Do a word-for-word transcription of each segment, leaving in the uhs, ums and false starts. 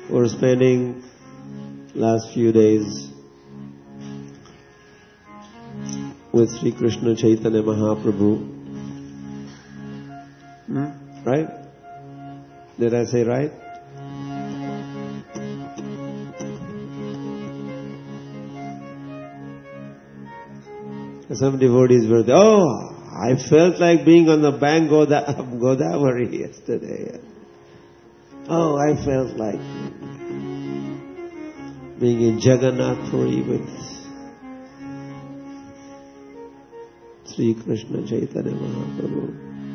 We're spending last few days with Sri Krishna Chaitanya Mahaprabhu. Hmm? Right? Did I say right? Some devotees were there. Oh, I felt like being on the bank of Godavari yesterday. Oh, I felt like being in Jagannath Puri with Sri Krishna Chaitanya Mahaprabhu.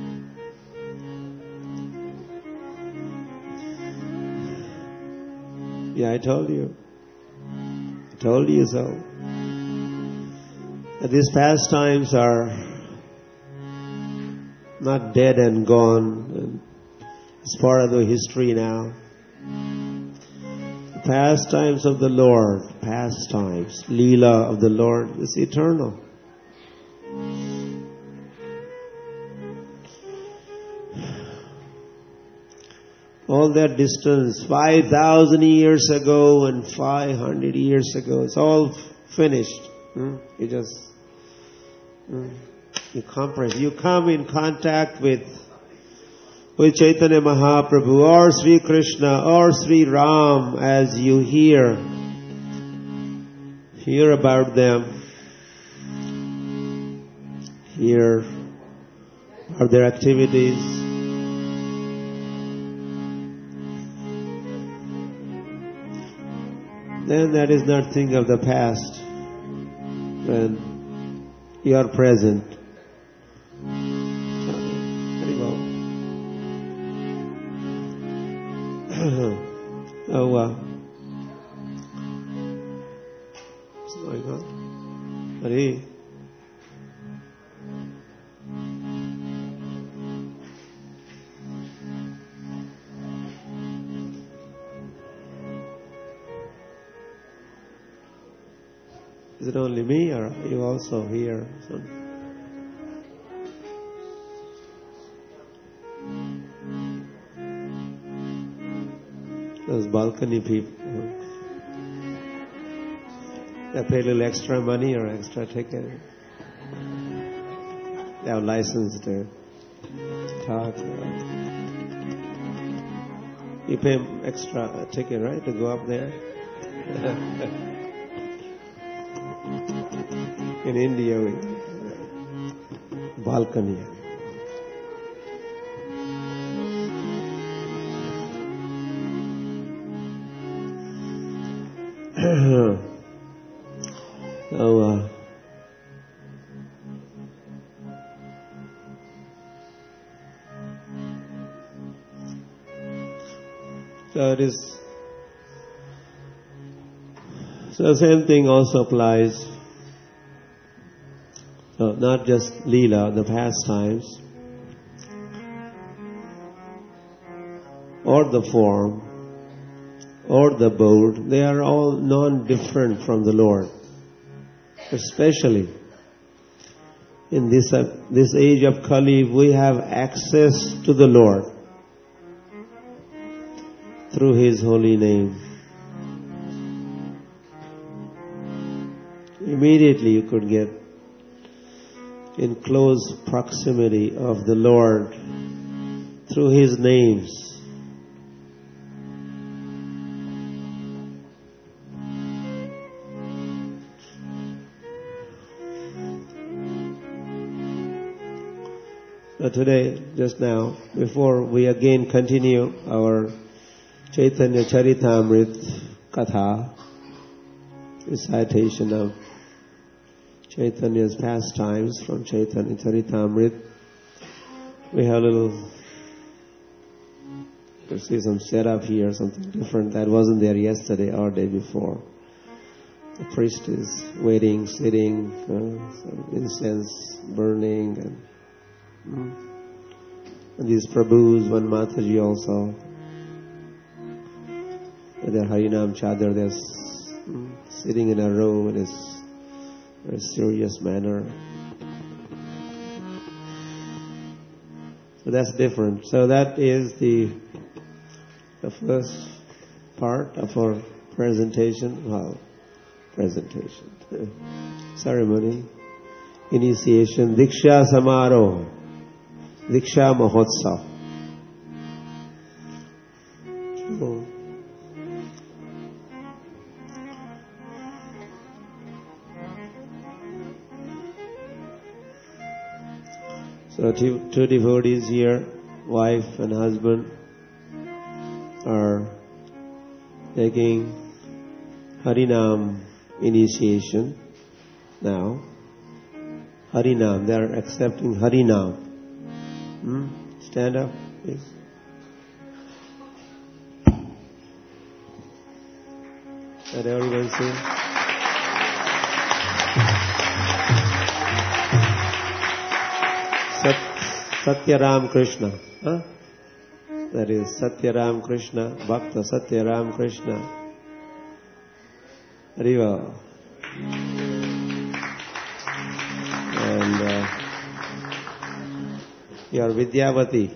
Yeah, I told you. I told you so. That these pastimes are not dead and gone. It's part of the history now. The pastimes of the Lord, pastimes, Leela of the Lord is eternal. All that distance, five thousand years ago and five hundred years ago, it's all finished. Hmm? You just, hmm? you comprehend. You come in contact with, with Chaitanya Mahaprabhu or Sri Krishna or Sri Ram as you hear, hear about them, hear about their activities. Then that is not thing of the past. When you are present. Very well. Oh, uh, what's going on? Hari. Is it only me, or are you also here? Those balcony people. They pay a little extra money or extra ticket. They have license to talk. You pay extra ticket, right, to go up there? In India, we balcony. So, uh, so it is. So the same thing also applies. So not just Leela, the pastimes, or the form, or the abode, they are all non-different from the Lord. Especially in this uh, this age of Kali, we have access to the Lord through His holy name. Immediately you could get in close proximity of the Lord through His names. So today, just now, before we again continue our Chaitanya Charitamrita Katha, recitation of Chaitanya's pastimes from Chaitanya Charitamrita. We have a little, you see some setup here, something different that wasn't there yesterday or day before. The priest is waiting, sitting, uh, some incense burning, and, mm, and these Prabhus, one Mataji also, with their Harinam Chadar, they're mm, sitting in a row in this very serious manner. So that's different. So that is the the first part of our presentation, well, presentation, ceremony, initiation, Diksha Samaro, Diksha Mahotsav. So, so two, two devotees here, wife and husband, are taking Harinam initiation now. Harinam, they are accepting Harinam. Hmm? Stand up, please. Let everyone see. Sat, Satyaram Krishna. Huh? That is Satyaram Krishna, Bhakta Satyaram Krishna. Hariva. And uh, your Vidyavati.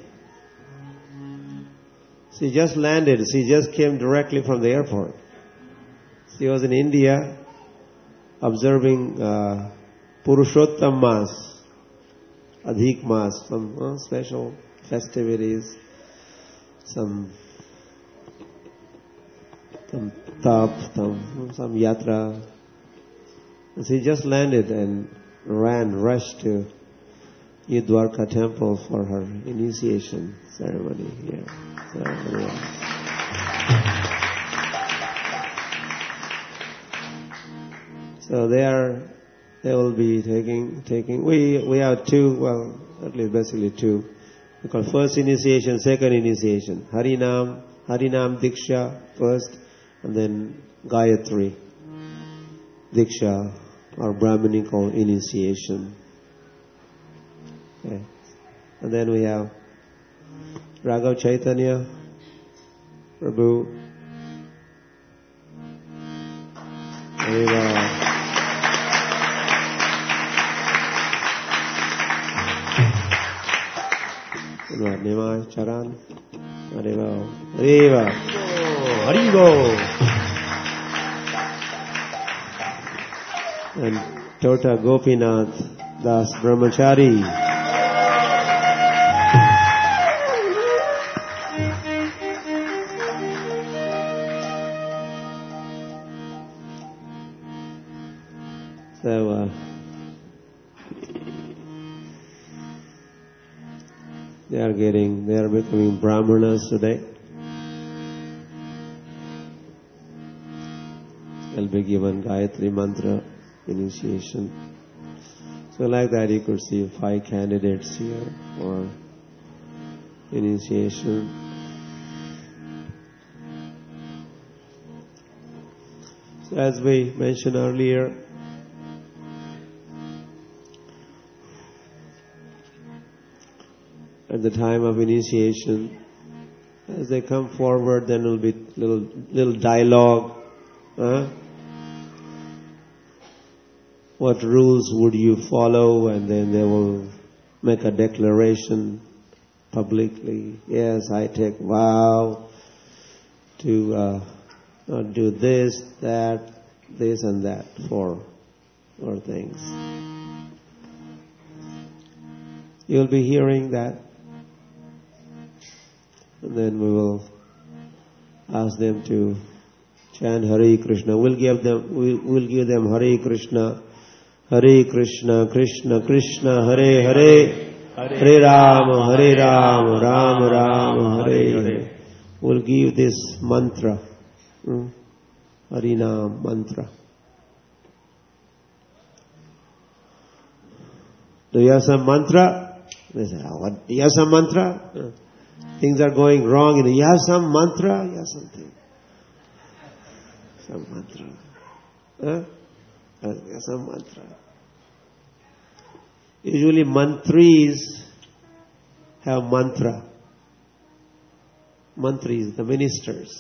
She just landed. She just came directly from the airport. She was in India observing uh, Purushottam Mas, Adhik Mas, some uh, special festivities, some some tap, some, some yatra. She just landed and ran, rushed to New Dwarka temple for her initiation ceremony here. So, yeah. So they are, they will be taking, taking, we, we have two, well, at least basically two. We call first initiation, second initiation. Harinam, Harinam Diksha first, and then Gayatri Diksha, or Brahminical initiation. Okay. And then we have Raghav Chaitanya, Prabhu, Hariva. Nimai Charan, Hariva, Hariva, Hariva, and Tota Gopinath Das Brahmachari. So, uh, they are getting, they are becoming Brahmanas today. They'll be given Gayatri Mantra initiation. So like that you could see five candidates here for initiation. So as we mentioned earlier, at the time of initiation, as they come forward, then will be little little dialogue. Huh? What rules would you follow? And then they will make a declaration publicly. Yes, I take vow to uh, not do this, that, this and that for or things. You'll be hearing that. And then we will ask them to chant Hare Krishna. We'll give them, we'll, we'll give them Hare Krishna, Hare Krishna, Krishna Krishna, Hare Hare, Hare Rama, Hare Rama, Rama Rama, Hare Hare. We'll give this mantra, hmm? Harinam mantra. Do you have some mantra? They say, oh, what? Do you have some mantra? Uh, things are going wrong. You have some mantra? You have something. Some mantra. Huh? You have some mantra. Usually mantris have mantra. Mantris, the ministers.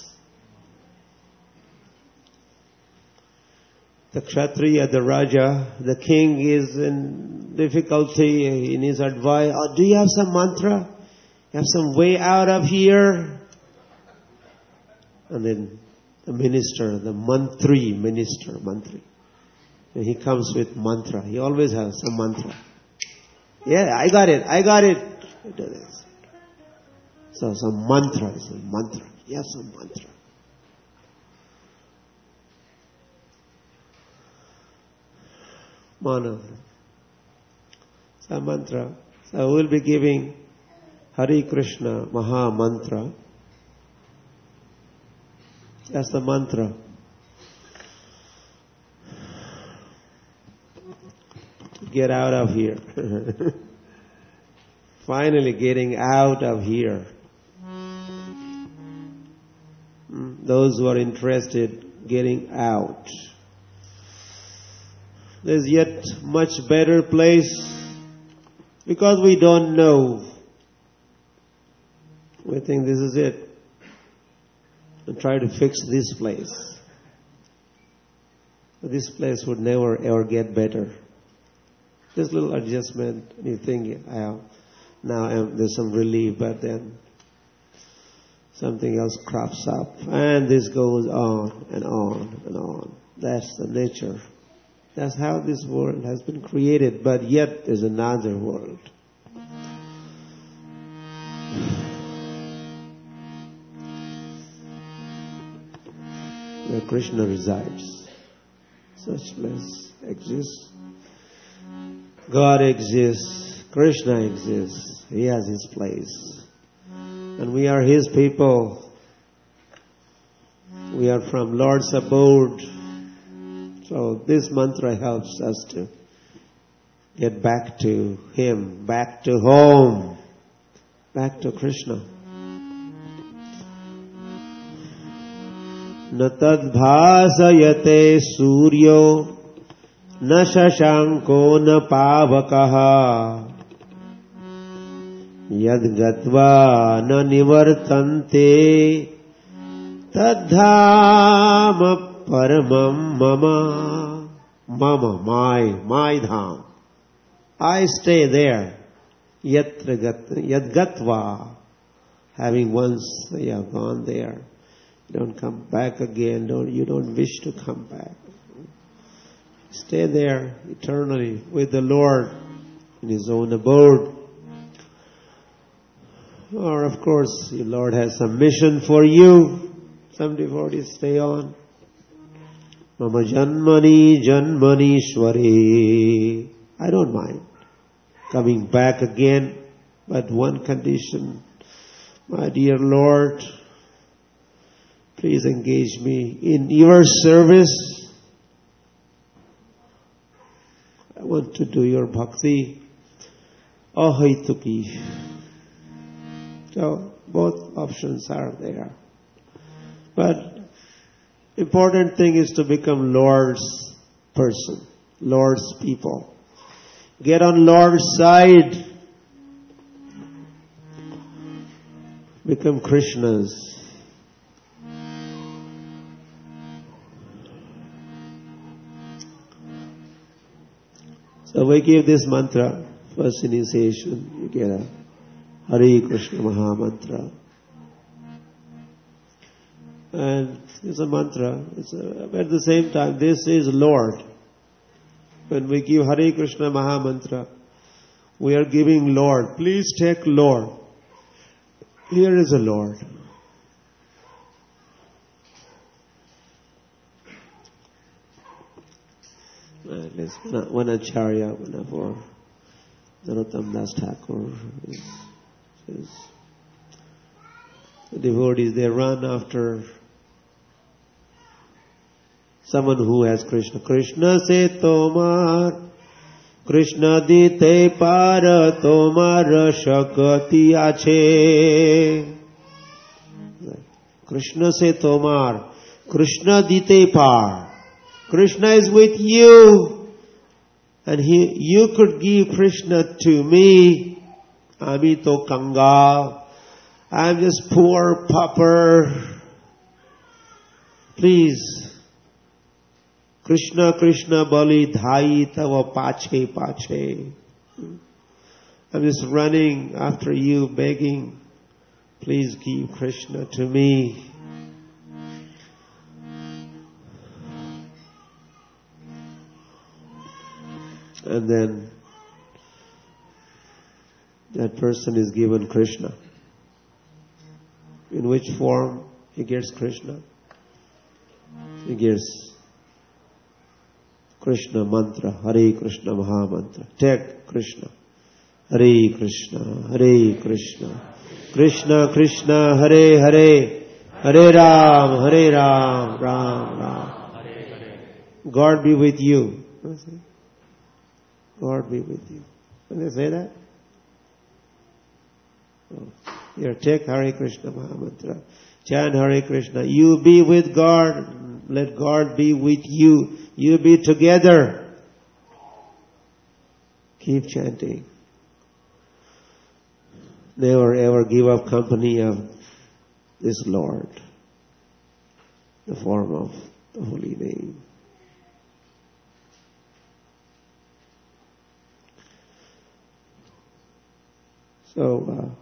The Kshatriya, the Raja, the king is in difficulty in his advice. Oh, do you have some mantra? You have some way out of here? And then the minister, the mantri minister, mantri. And he comes with mantra. He always has some mantra. Yeah, I got it, I got it. So some mantra, some mantra. Yes, some mantra. Mana. Some mantra. So we'll be giving Hare Krishna Maha Mantra. That's the mantra. Get out of here. Finally getting out of here. Those who are interested, getting out. There's yet much better place because we don't know. We think this is it. And try to fix this place. But this place would never ever get better. This little adjustment, you think, oh, now I'm, there's some relief, but then something else crops up. And this goes on and on and on. That's the nature. That's how this world has been created, but yet there's another world. Where Krishna resides. Such place exists. God exists. Krishna exists. He has His place. And we are His people. We are from Lord's abode. So this mantra helps us to get back to Him, back to home, back to Krishna. Na tad bhasayate suryo na shashanko na pavakaha yad gatva na nivartante tadhama paramam mama mama my my dham. I stay there. Yatra gat, yad gatva, having once you have gone there. You don't come back again. Don't you don't wish to come back. Stay there eternally with the Lord in His own abode. Or of course, the Lord has some mission for you. Some devotees stay on. Mama janmani janmani shwari. I don't mind coming back again, but one condition, my dear Lord, please engage me in your service. I want to do your bhakti. Ahaituki. So both options are there. But important thing is to become Lord's person, Lord's people. Get on Lord's side. Become Krishna's. So we give this mantra, first initiation, you get a Hare Krishna Maha Mantra. And it's a mantra, it's a, but at the same time, this is Lord. When we give Hare Krishna Maha Mantra, we are giving Lord. Please take Lord. Here is a Lord. At least one acharya, one for Narottam Das Thakur. Is, is the devotees, they run after someone who has Krishna. Krishna se tomar, Krishna dite para tomar shakati ache. Krishna se tomar, Krishna dite par. Krishna is with you, and he, you could give Krishna to me. Amito Kangal. I'm just poor pauper. Please, Krishna, Krishna, Bali, Dhai, Tava, Pache, Pache. I'm just running after you, begging. Please give Krishna to me. And then that person is given Krishna. In which form he gets Krishna? He gets Krishna mantra, Hare Krishna Maha Mantra. Take Krishna. Hare Krishna, Hare Krishna, Krishna Krishna, Hare Hare, Hare Ram, Hare Ram, Ram Ram. God be with you. God be with you. When they say that? Oh. Here, take Hare Krishna Maha Mantra. Chant Hare Krishna. You be with God. Let God be with you. You be together. Keep chanting. Never ever give up company of this Lord. The form of the holy name. So, uh,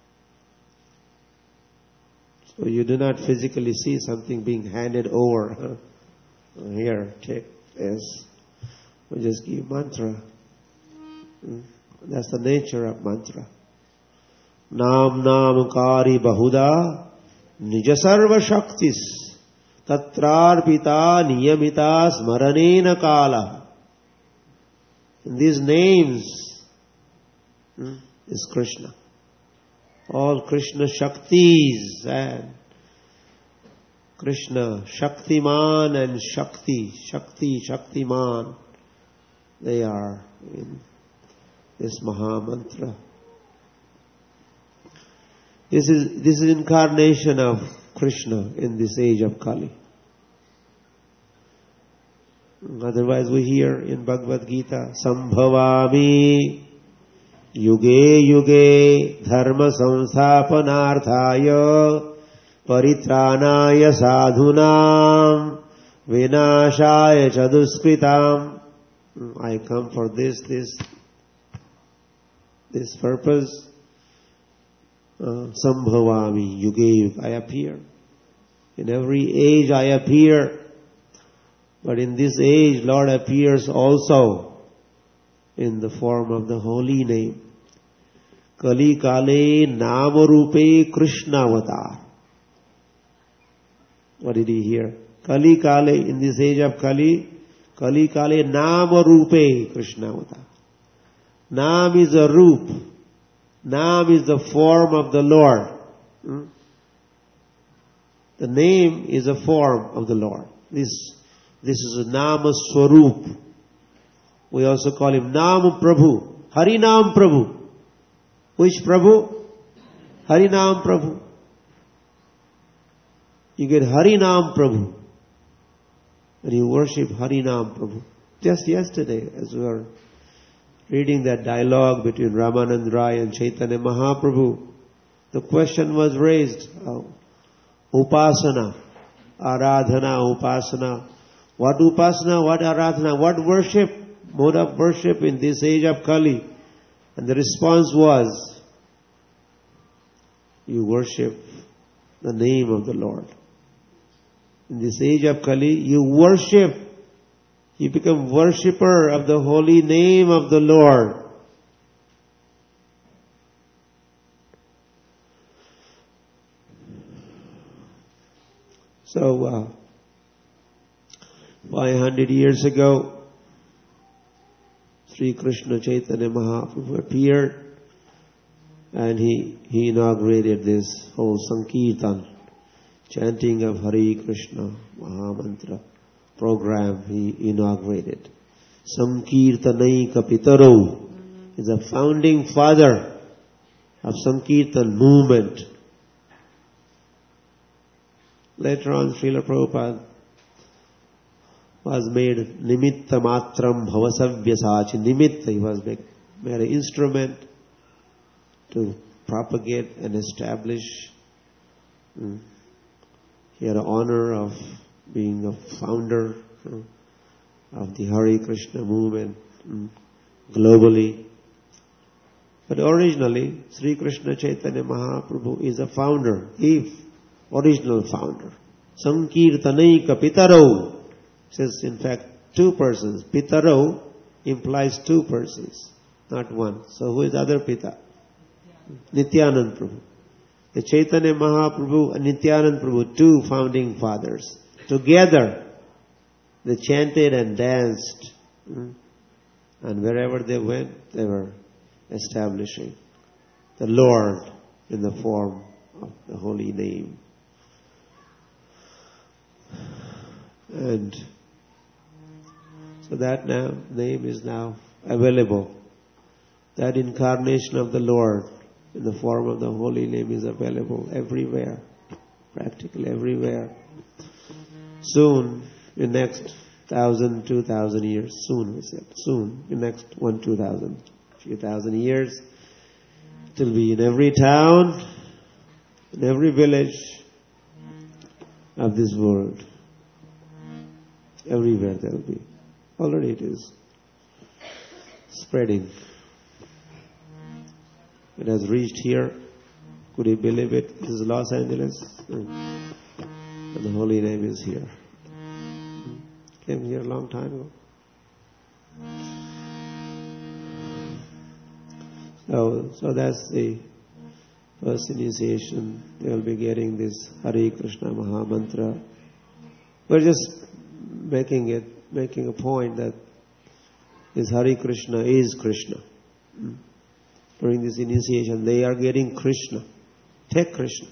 so you do not physically see something being handed over. Huh? Here, take this. We just give mantra. Hmm? That's the nature of mantra. Nam nam kari bahuda nija sarva shaktis tatrarpita niyamita smaranena kala. In these names hmm, is Krishna. All Krishna Shaktis and Krishna Shaktiman and Shakti, Shakti, Shaktiman, they are in this Maha Mantra. This is, this is incarnation of Krishna in this age of Kali. Otherwise we hear in Bhagavad Gita, Sambhavami Yuge yuge dharma samsthapanarthaya paritranaya sadhunam vinashaya chaduskritam. I come for this, this, this purpose. Uh, Sambhavami yuge yuge. I appear. In every age I appear. But in this age, Lord appears also in the form of the holy name. Kali Kale Namarupe Krishna Avatar. What did he hear? Kali Kale, in this age of Kali, Kali Kale Namarupe Krishna Avatar. Nam is a roop. Nam is the form of the Lord. Hmm? The name is a form of the Lord. This, this is a Nama Swarup. We also call him Nam Prabhu. Harinam Prabhu. Which Prabhu? Harinam Prabhu. You get Harinam Prabhu. And you worship Harinam Prabhu. Just yesterday, as we were reading that dialogue between Ramanand Rai and Chaitanya Mahaprabhu, the question was raised, uh, Upasana, Aradhana, Upasana. What Upasana, what Aradhana, what worship, mode of worship in this age of Kali? And the response was, you worship the name of the Lord. In this age of Kali, you worship, you become worshipper of the holy name of the Lord. So, uh, five hundred years ago, Sri Krishna Chaitanya Mahaprabhu appeared and he, he inaugurated this whole Sankirtan, chanting of Hare Krishna Mahamantra program he inaugurated. Sankirtanaika Pitaro is a founding father of Sankirtan movement. Later on, Srila Prabhupada was made Nimitta Matram Bhavasavyasachi. Nimitta, he was made, made an instrument to propagate and establish. Mm. He had the honor of being a founder mm, of the Hare Krishna movement mm, globally. But originally, Sri Krishna Chaitanya Mahaprabhu is a founder, the original founder. Sankirtanaika Pitaro. Says in fact two persons, Pitaro implies two persons, not one. So who is other Pita? Nityanand Prabhu. The Chaitanya Mahaprabhu and Nityanand Prabhu, two founding fathers. Together, they chanted and danced. And wherever they went, they were establishing the Lord in the form of the holy name. And so that now name is now available. That incarnation of the Lord in the form of the holy name is available everywhere, practically everywhere. Soon, in next thousand, two thousand years, soon we said, soon, in next one, two thousand, few thousand years, it will be in every town, in every village of this world. Everywhere there will be. Already it is spreading. It has reached here. Could you believe it? This is Los Angeles. And the holy name is here. Came here a long time ago. So, so that's the first initiation. They will be getting this Hare Krishna Maha Mantra. We're just making it, making a point that this Hare Krishna is Krishna. During this initiation, they are getting Krishna. Take Krishna.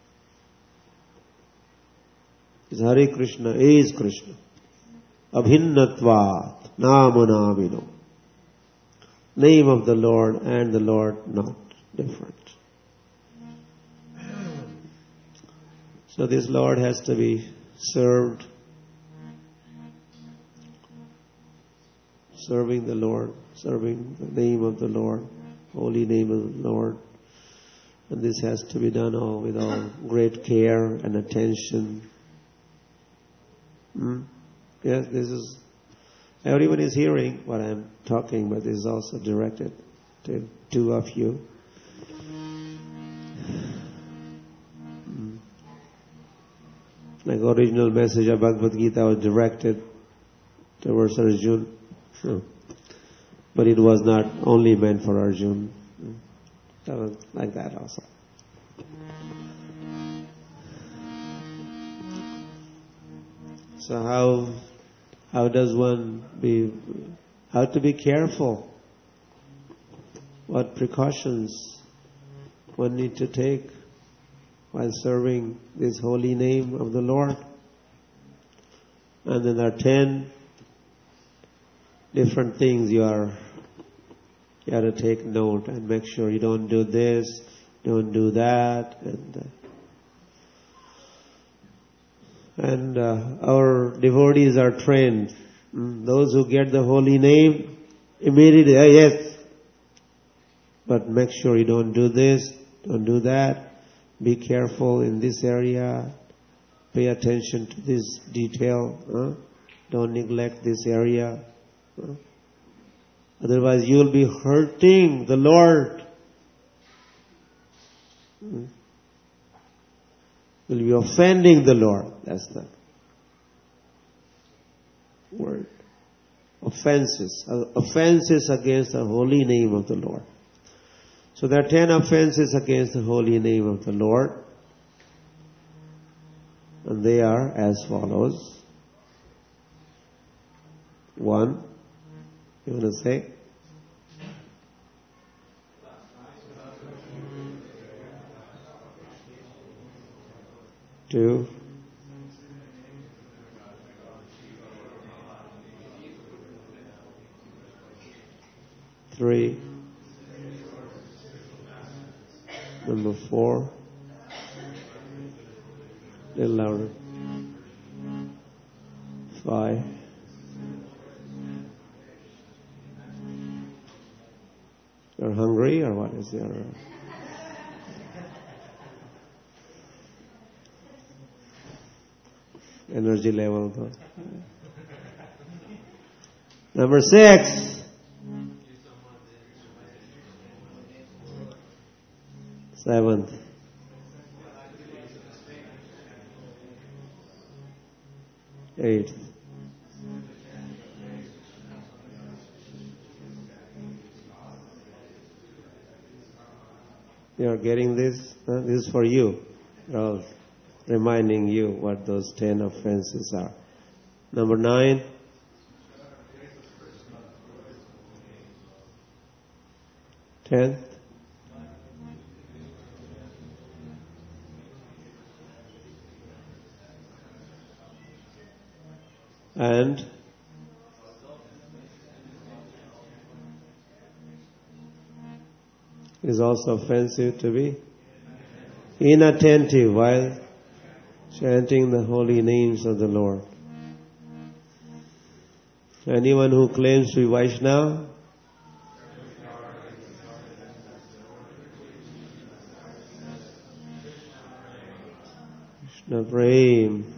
This Hare Krishna is Krishna. Abhinnatvat namanamino. Name of the Lord and the Lord not different. So this Lord has to be served. Serving the Lord, serving the name of the Lord, holy name of the Lord. And this has to be done all with all great care and attention. Hmm? Yes, this is, everyone is hearing what I'm talking, but this is also directed to two of you. Hmm. Like original message of Bhagavad Gita was directed towards Arjuna. Hmm. But it was not only meant for Arjuna. Hmm. That was like that also. So how how does one be, how to be careful? What precautions one need to take while serving this holy name of the Lord? And then there are ten different things you are you have to take note and make sure you don't do this, don't do that, and uh, and uh, our devotees are trained. Mm, those who get the holy name immediately, oh, yes, but make sure you don't do this, don't do that. Be careful in this area. Pay attention to this detail. Huh? Don't neglect this area. Huh? Otherwise you will be hurting the Lord. Hmm? You'll be offending the Lord. That's the word. Offenses. Offenses against the holy name of the Lord. So there are ten offenses against the holy name of the Lord. And they are as follows. One. You want to say? Two. Three. Number four. A little louder. Five. You're hungry or what is your energy level though? Number six. Seventh. Eighth. You are getting this? Huh? This is for you. All reminding you what those ten offenses are. Number nine. Tenth. And is also offensive to be inattentive while chanting the holy names of the Lord. Anyone who claims to be Vaishnava Krishna Prem.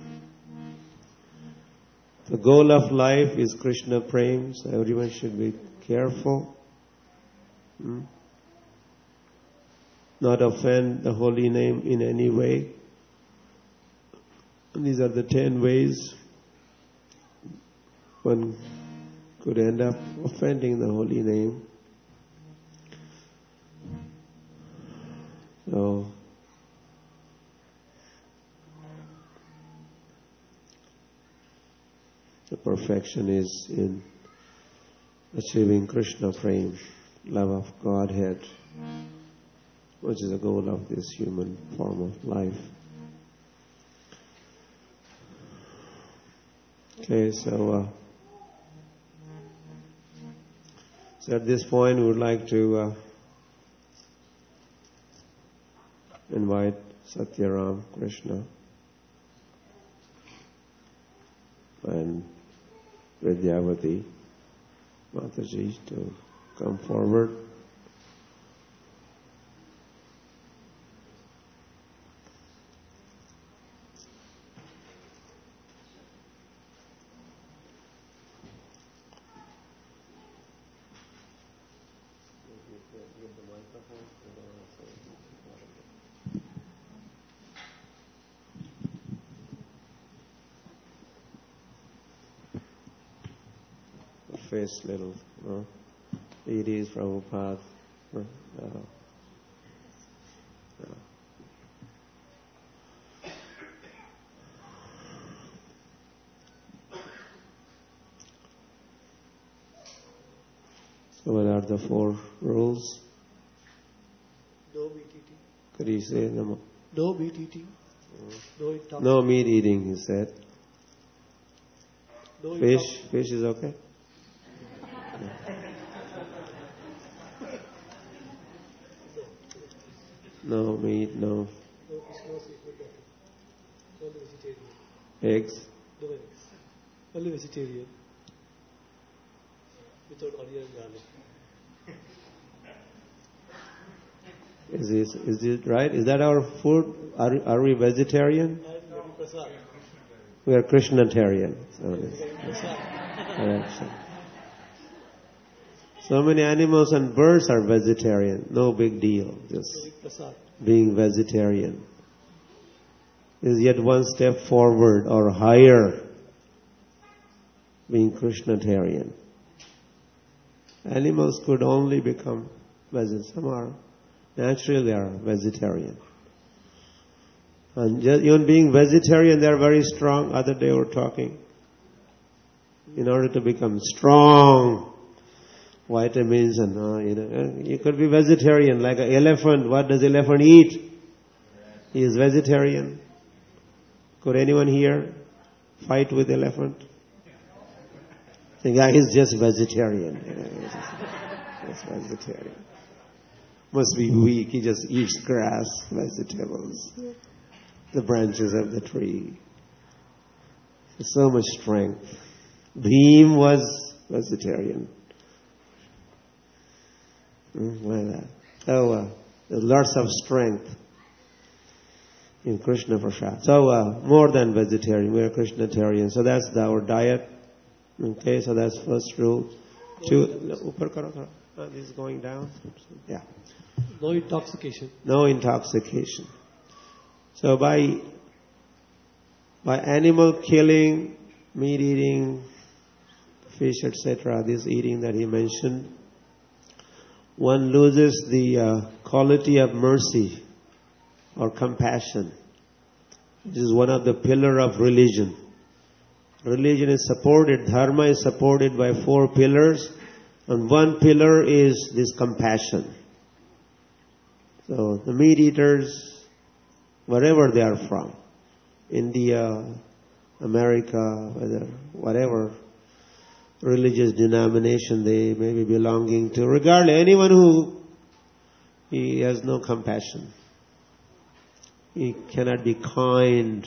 The goal of life is Krishna Prem, so everyone should be careful. Hmm? Not offend the holy name in any way. And these are the ten ways one could end up offending the holy name. So, the perfection is in achieving Krishna Prem, love of Godhead, which is the goal of this human form of life. Okay, so uh, so at this point we would like to uh, invite Satyaram Krishna and Vidyavati Mataji to come forward. Face little, uh, it is Prabhupada. Uh, uh, so what are the four rules? No meat eating. Could you say them? No meat eating. Uh, No intoxication. no meat eating, he said. No Fish, fish is okay? No meat, no. No fish, no seafood, nothing. Only vegetarian. Eggs? No eggs. Only vegetarian. Without onion and garlic. Is this, is this right? Is that our food? Are, are we vegetarian? I am getting prasad. We are Krishnatarian. So, Getting prasad. correction. So many animals and birds are vegetarian. No big deal. Just Getting prasad. being vegetarian is yet one step forward or higher. Being Krishnatarian. Animals could only become vegetarian. Some are naturally they are vegetarian. And just, even being vegetarian, they are very strong. Other day we were talking. In order to become strong, vitamins and uh, you know, you could be vegetarian like an elephant. What does elephant eat? He is vegetarian. Could anyone here fight with elephant? The guy is just vegetarian. You know, he's just, just vegetarian. Must be weak. He just eats grass, vegetables, the branches of the tree. So much strength. Bhim was vegetarian. Mm, like that. So uh, there's lots of strength in Krishna Prasad. So uh, more than vegetarian, we are Krishnatarian. So that's the, our diet. Okay, so that's first rule. Two, upar karo, karo. Uh, this is going down. Yeah. No intoxication. No intoxication. So by by animal killing, meat eating, fish, et cetera, this eating that he mentioned, one loses the uh, quality of mercy or compassion. This is one of the pillar of religion. Religion is supported, dharma is supported by four pillars, and one pillar is this compassion. So the meat eaters, wherever they are from, India, America, whether whatever religious denomination they may be belonging to, regardless, anyone who he has no compassion. He cannot be kind.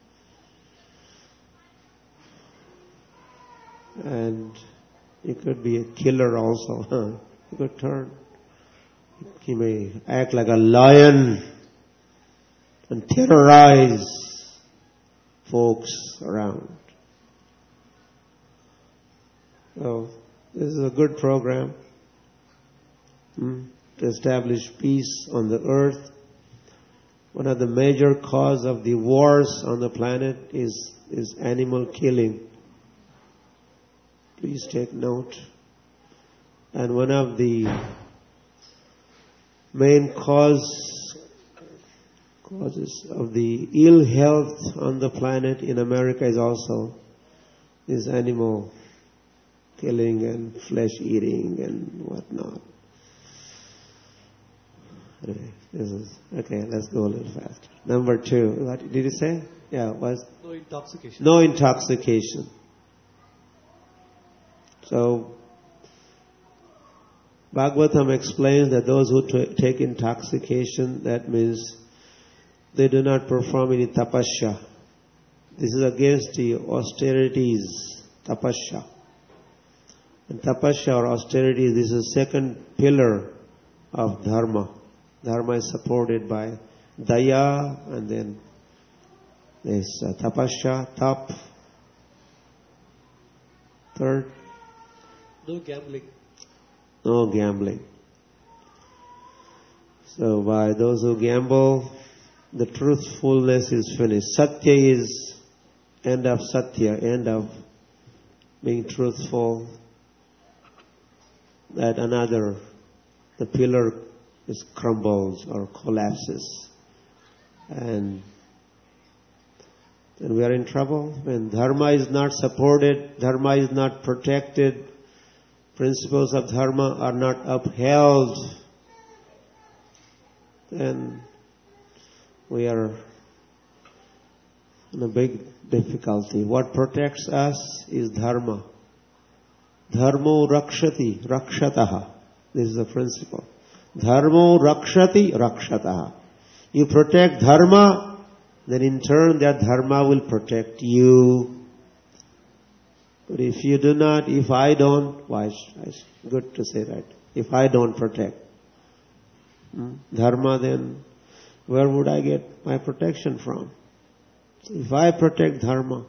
And he could be a killer also. Huh? He could turn. He may act like a lion and terrorize folks around. So, this is a good program hmm, to establish peace on the earth. One of the major cause of the wars on the planet is, is animal killing. Please take note. And one of the main cause, causes of the ill health on the planet in America is also this animal killing and flesh eating and whatnot. Okay, this is, okay, let's go a little faster. Number two, what did you say? Yeah, was No intoxication. no intoxication. So, Bhagavatam explains that those who t- take intoxication, that means they do not perform any tapasya. This is against the austerities, tapasya. And tapasya or austerities, this is the second pillar of dharma. Dharma is supported by daya and then there's uh, tapasya, tap. Third, No gambling. no gambling. So by those who gamble, the truthfulness is finished. Satya is end of satya, end of being truthful. That another, the pillar is crumbles or collapses. And then we are in trouble. When dharma is not supported, dharma is not protected, principles of dharma are not upheld, then we are in a big difficulty. What protects us is dharma. Dharmo rakshati, rakshataha. This is the principle. Dharmo rakshati, rakshataha. You protect dharma, then in turn that dharma will protect you. But if you do not, if I don't, why, it's good to say that. If I don't protect hmm, dharma, then where would I get my protection from? So if I protect dharma,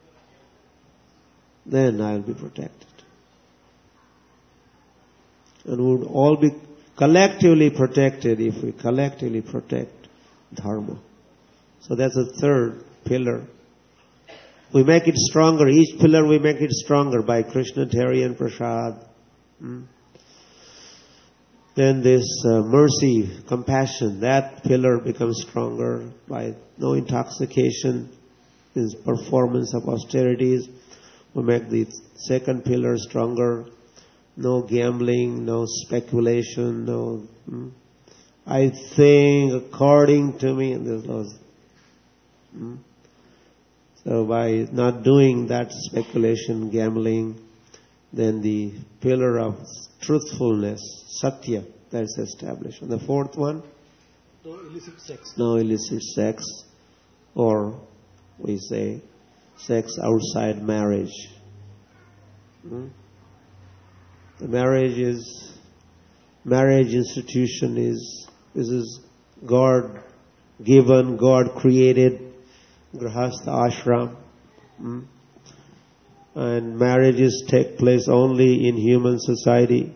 then I will be protected. And we would all be collectively protected if we collectively protect dharma. So that's the third pillar. We make it stronger. Each pillar we make it stronger by Krishna, Terry and Prasad. Hmm? Then this uh, mercy, compassion, that pillar becomes stronger by no intoxication, this performance of austerities. We make the second pillar stronger. No gambling, no speculation, no... Hmm? I think according to me, and there's those... Hmm? So by not doing that speculation, gambling, then the pillar of truthfulness, satya, that's established. And the fourth one? No illicit sex. No illicit sex, or we say sex outside marriage. Hmm? The marriage is, marriage institution is, this is God given, God created, Grahastha ashram. Hmm? And marriages take place only in human society.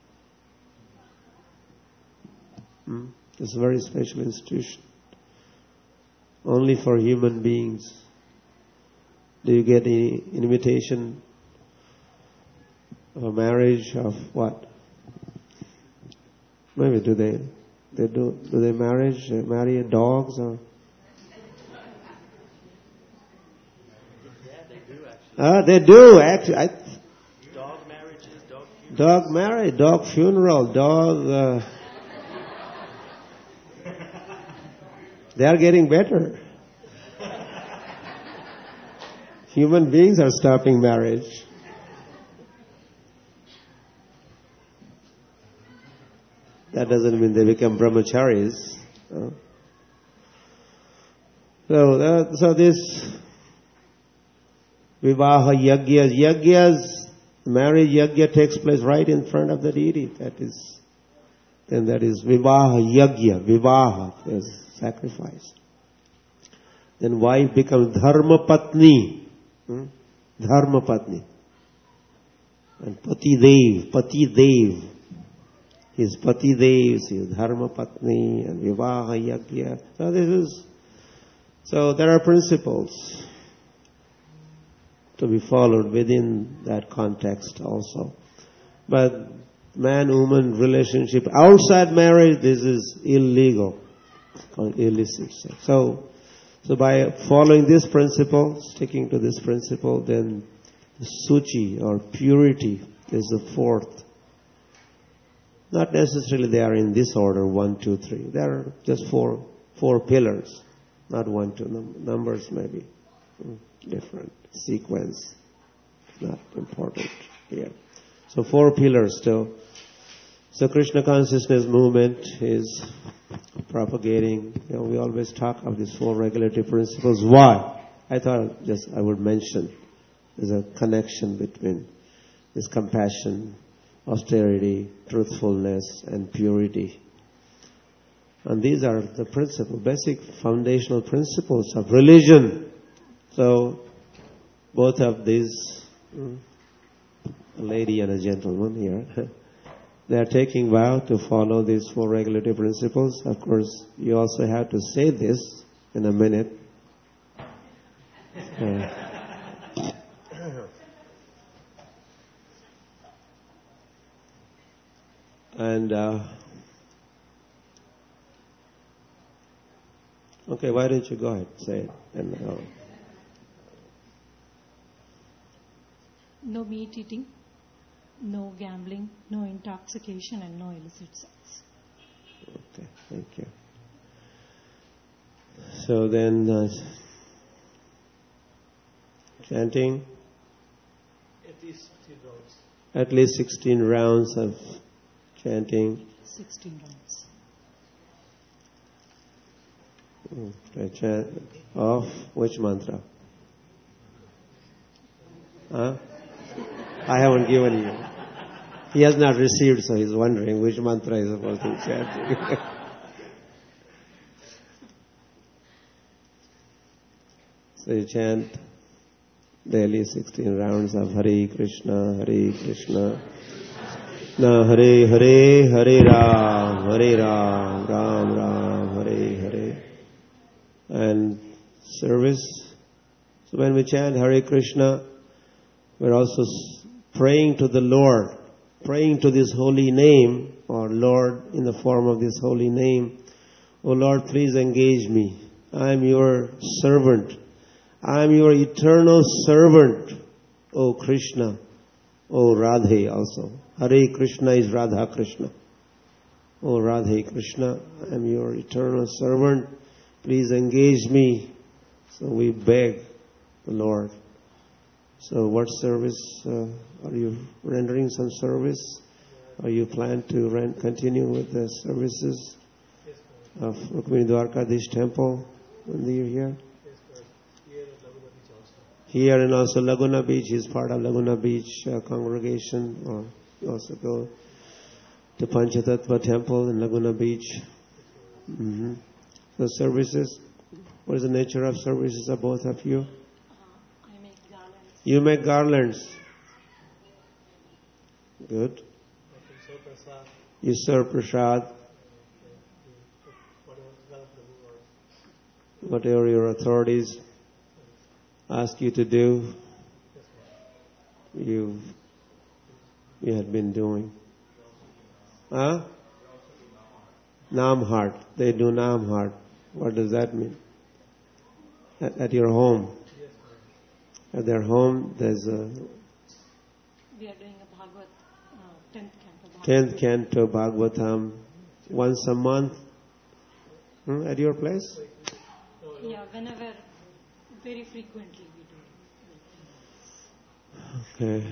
Hmm? It's a very special institution. Only for human beings. Do you get any invitation of a marriage of what? Maybe do they, they do, do they marriage, uh, marry dogs or? Yeah, they do actually. Ah, they do actually. I, Dog marriages, dog funerals. dog marriage, dog funeral, dog. Uh, they are getting better. Human beings are stopping marriage. That doesn't mean they become brahmacharis. Uh, so, uh, so this vivaha yagyas, yagyas, marriage yagya takes place right in front of the deity. That is, then that is vivaha yagya, vivaha is sacrifice. Then wife becomes dharma patni, hmm? dharma patni, and pati dev, pati dev. His pati devs, his dharma patni, and vivaha yagya. So this is, so there are principles to be followed within that context also. But man-woman relationship outside marriage, this is illegal, called illicit sex. So, so by following this principle, sticking to this principle, then suchi or purity is the fourth. Not necessarily they are in this order, one, two, three. There are just four, four pillars, not one, two. Num- numbers may be different. Sequence, not important here. So four pillars still. So Krishna consciousness movement is propagating. You know, we always talk of these four regulative principles. Why? I thought just I would mention there's a connection between this compassion, austerity, truthfulness, and purity. And these are the principal, basic foundational principles of religion. So, both of these, a lady and a gentleman here, they are taking vow to follow these four regulative principles. Of course, you also have to say this in a minute. Uh, And, uh, okay, why don't you go ahead, say it. And, uh, No meat eating, no gambling, no intoxication, and no illicit sex. Okay, thank you. So then, uh, chanting? At least sixteen rounds. At least sixteen rounds of chanting. sixteen rounds. Okay, chant of which mantra? Huh? I haven't given you. He has not received, so he's wondering which mantra is supposed to chant. So you chant daily sixteen rounds of Hare Krishna, Hare Krishna, Na Hare Hare, Hare Ram, Hare Ram, Ram Ram, Hare Hare. And service. So when we chant Hare Krishna, we're also praying to the Lord, praying to this holy name, or Lord in the form of this holy name. Oh Lord, please engage me. I am your servant. I am your eternal servant, O Krishna, O Radhe also. Hare Krishna is Radha Krishna. O Radhe Krishna, I am your eternal servant. Please engage me. So we beg the Lord. So what service, uh, are you rendering some service? Or you plan to rent, continue with the services of Rukmini Dwarkadish temple when you're here? Here and also Laguna Beach is part of Laguna Beach uh, congregation. Or you also go to Panchatattva temple in Laguna Beach. Mm-hmm. So services, what is the nature of services of both of you? You make garlands. Good. You serve prasad. Whatever your authorities ask you to do, you you had been doing. Huh? Naam Heart. They do Naam Heart. What does that mean? At, at your home. At their home, there's a We are doing a Bhagavad, uh, tenth canto. tenth canto Bhagavatam once a month. Hmm, at your place? Yeah, whenever, very frequently we do. Okay.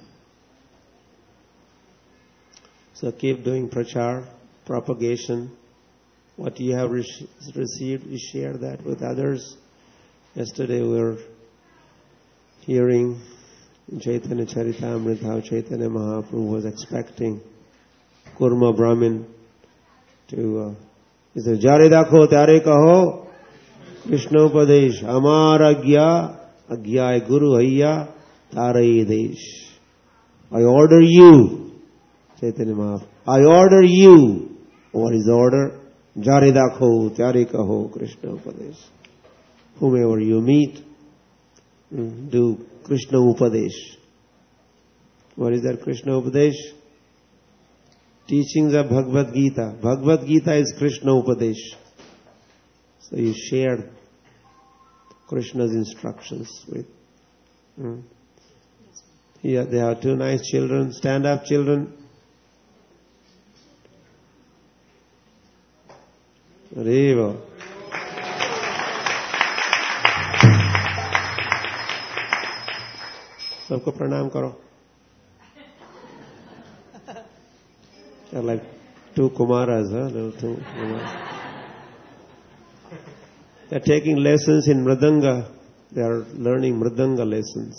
So keep doing prachar, propagation. What you have re- received, you share that with others. Yesterday we were hearing in Chaitanya Charitamrita how Chaitanya Mahaprabhu was expecting Kurma Brahmin to, uh, he said, Jare dakho tyare kaho, Krishna Upadesh, Amar Agya, Agya Guru Hayya, Tarai Desh. I order you, Chaitanya Mahaprabhu, I order you. What is the order? Jare dakho tyare kaho, Krishna Upadesh. Whomever you meet, do Krishna Upadesh. What is that Krishna Upadesh? Teachings of Bhagavad Gita. Bhagavad Gita is Krishna Upadesh. So you share Krishna's instructions with. Hmm. Here they have two nice children. Stand up, children. Arriva. सबको प्रणाम करो. They're like two Kumaras, huh? Little two Kumaras. They're taking lessons in Mridanga. They are learning Mridanga lessons.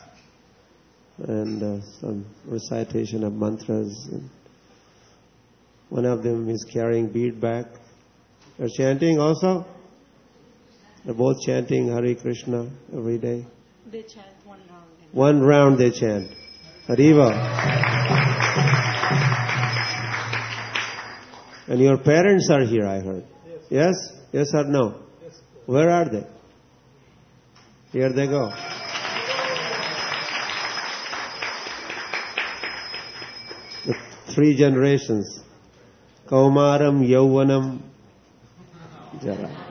And uh, some recitation of mantras. And one of them is carrying bead bag. They're chanting also. They're both chanting Hare Krishna every day. They chant one round. One round they chant. Hariva. And your parents are here, I heard. Yes? Yes or no? Where are they? Here they go. The three generations. Kaumaram, Yauvanam, Jara.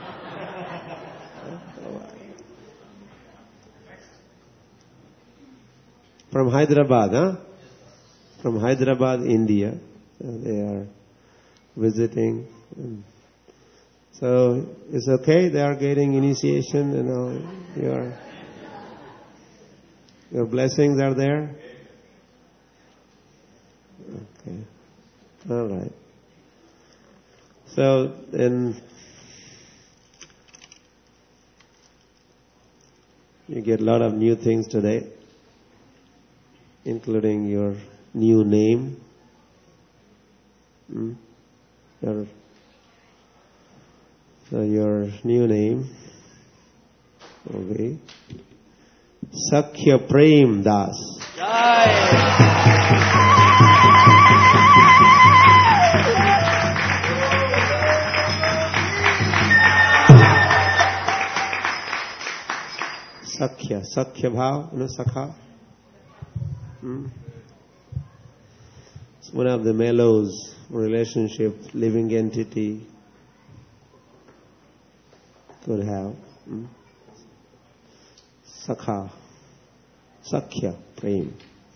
From Hyderabad, huh? From Hyderabad, India. So they are visiting. So it's okay, they are getting initiation, you know, your, your blessings are there. Okay. All right. So then you get a lot of new things today, including your new name. Hmm? Your, so your new name will be Sakhya Prem Das. Sakhya, Sakhya Bhav, you know, Sakha. Hmm? It's one of the mellows, relationship, living entity could have. Hmm? Sakha, Sakhya Prem.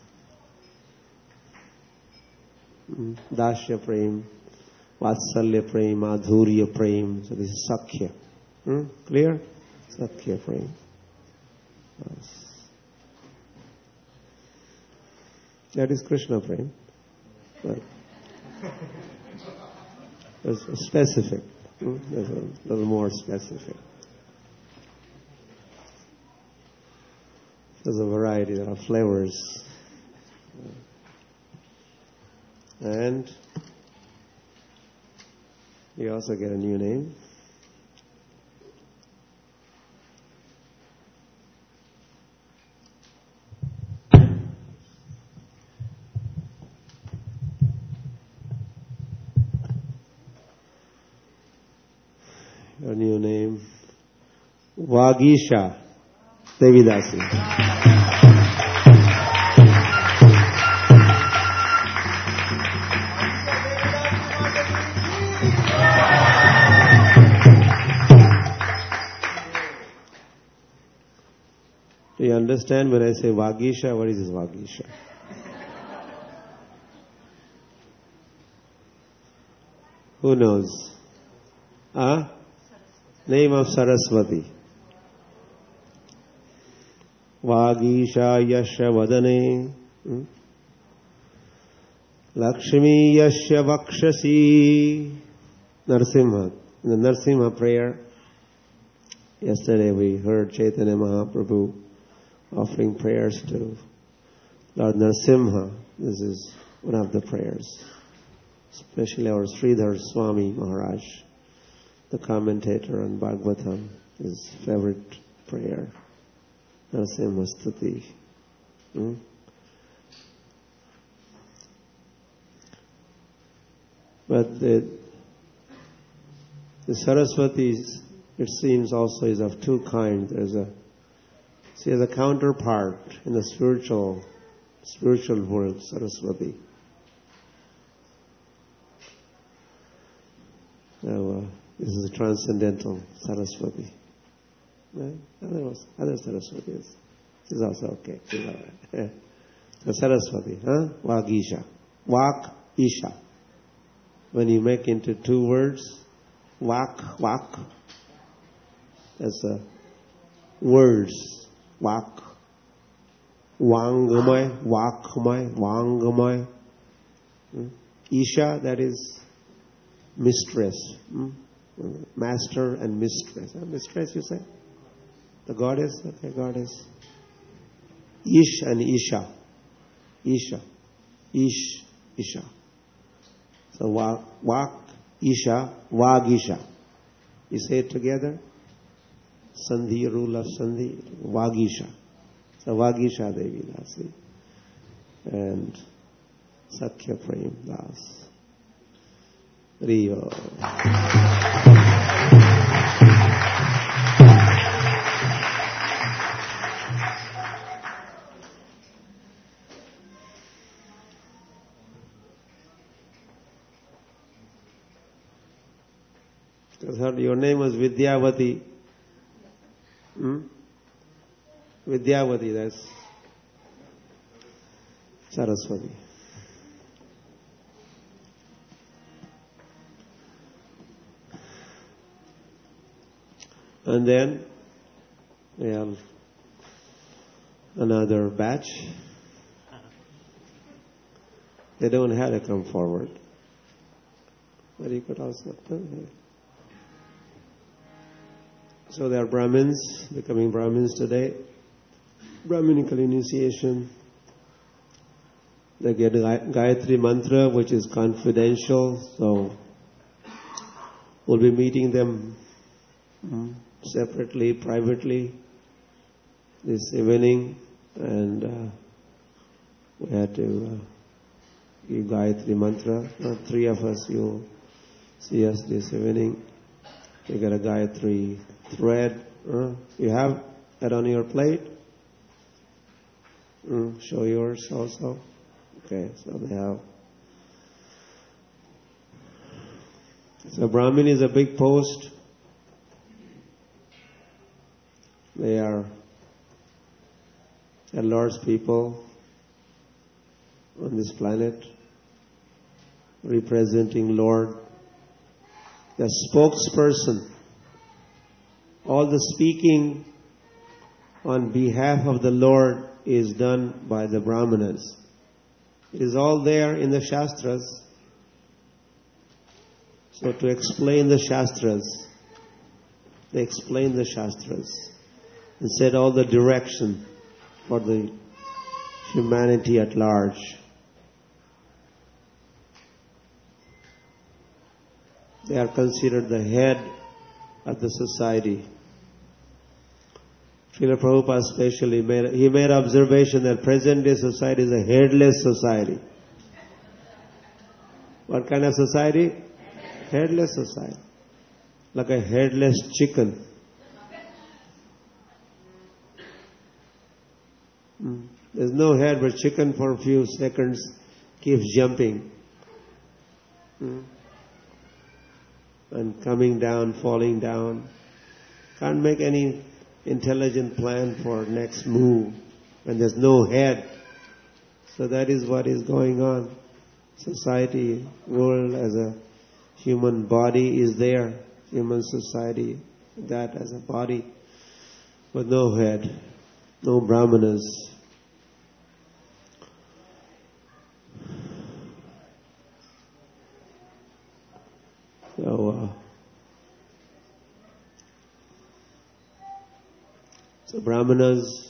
Hmm? Dasya Prem, Vatsalya Prem, Adhurya Prem. So this is Sakhya. Hmm? Clear? Sakhya Prem. Yes. That is Krishna Prem. But it's specific. Hmm? There's a little more specific. There's a variety, there are flavors. And you also get a new name. Your new name, Vagisha Devidasi. Do you understand when I say Vagisha? What is this Vagisha? Who knows? Ah? Name of Saraswati. Vagisha Yasha Vadane. Hmm? Lakshmi Yasha Vakshasi. Narsimha. In the Narsimha prayer, yesterday we heard Chaitanya Mahaprabhu offering prayers to Lord Narsimha. This is one of the prayers. Especially our Sridhar Swami Maharaj, the commentator on Bhagavatam, his favorite prayer, Narsimha Stuti. Hmm? But the, the Saraswati, it seems also is of two kinds. There's a, she has a counterpart in the spiritual, spiritual world, Saraswati. So, uh, this is a transcendental Saraswati. Right? Other, other Saraswatis. She's also okay. She's all right. The Saraswati, huh? Vagisha. Vak, Isha. When you make into two words, Vak, Vak, that's a words. Vak. Vangamay, Vakmay, Vangamay. Hmm? Isha, that is mistress. Hmm? Master and mistress. Huh? Mistress, you say? The goddess? Okay, goddess. Ish and Isha. Isha. Ish, Isha. So, Vak, Vak, Isha, Vagisha. You say it together? Sandhi, rule of Sandhi, Vagisha. So, Vagisha Devi Dasi. And Sakya Prem Das. Rio. Because your name was Vidyavati. Hmm? Vidyavati, that's Saraswati. And then we have another batch. They don't have to come forward. But you could also come here. So they are Brahmins, becoming Brahmins today. Brahminical initiation. They get Gayatri Mantra, which is confidential. So we'll be meeting them separately, privately this evening. And uh, we had to uh, give Gayatri Mantra. Uh, three of us, you'll see us this evening. You got a Gayatri thread. Uh, you have that on your plate? Mm, show yours also. Okay, so they have. So Brahmin is a big post. They are the Lord's people on this planet, representing Lord. The spokesperson. All the speaking on behalf of the Lord is done by the Brahmanas. It is all there in the Shastras. So to explain the Shastras, they explain the Shastras and set all the direction for the humanity at large. They are considered the head of the society. Srila Prabhupada especially made, he made observation that present day society is a headless society. What kind of society? Headless society. Like a headless chicken. Mm. There's no head, but chicken for a few seconds keeps jumping. Mm. And coming down, falling down. Can't make any intelligent plan for next move when there's no head. So that is what is going on. Society, world as a human body is there. Human society, that as a body, with no head, no brahmanas. So, uh, so brahmanas,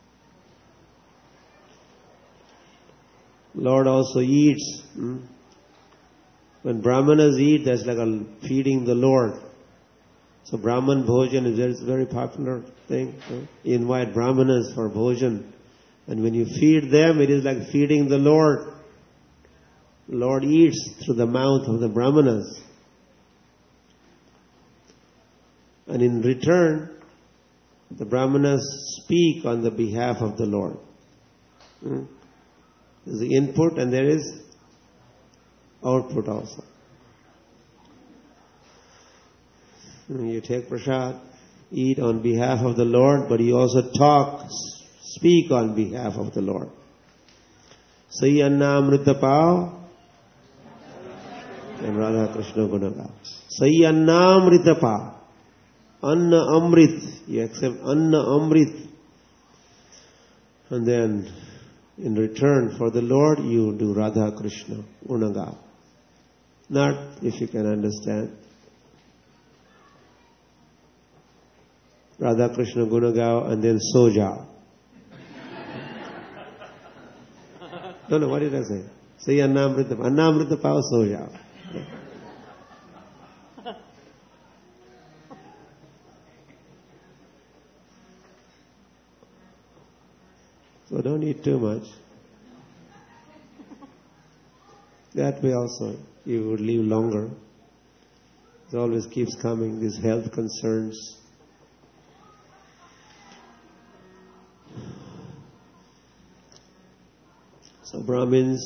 Lord also eats. Hmm? When brahmanas eat, that's like a feeding the Lord. So Brahman bhojan is a very popular thing. Huh? You invite brahmanas for bhojan. And when you feed them, it is like feeding the Lord. The Lord eats through the mouth of the brahmanas. And in return, the brahmanas speak on the behalf of the Lord. Hmm? There's the input and there is output also. You take prasad, eat on behalf of the Lord, but you also talk, speak on behalf of the Lord. Sai anna amrita pao and Radha Krishna Gunaga. Sai anna amrita pao. Anna amrit. You accept anna amrit. And then in return for the Lord, you do Radha Krishna Gunaga. Not if you can understand. Radha Krishna Gunagao and then Soja. No, no, what did I say? Say Annamrita, Annamrita Pao Soja. So don't eat too much. That way also you would live longer. It always keeps coming, these health concerns. So Brahmins,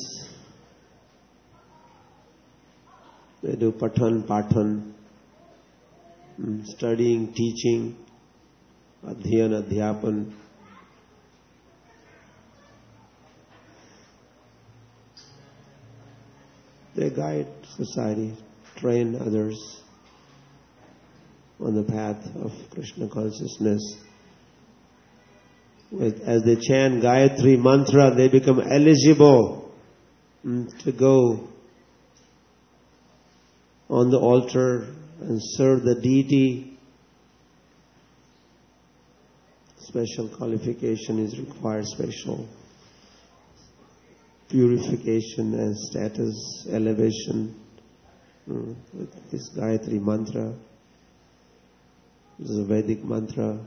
they do patan, patan, studying, teaching, adhyan, adhyapan. They guide society, train others on the path of Krishna consciousness. As they chant Gayatri mantra, they become eligible to go on the altar and serve the deity. Special qualification is required, special purification and status elevation with this Gayatri mantra. This is a Vedic mantra.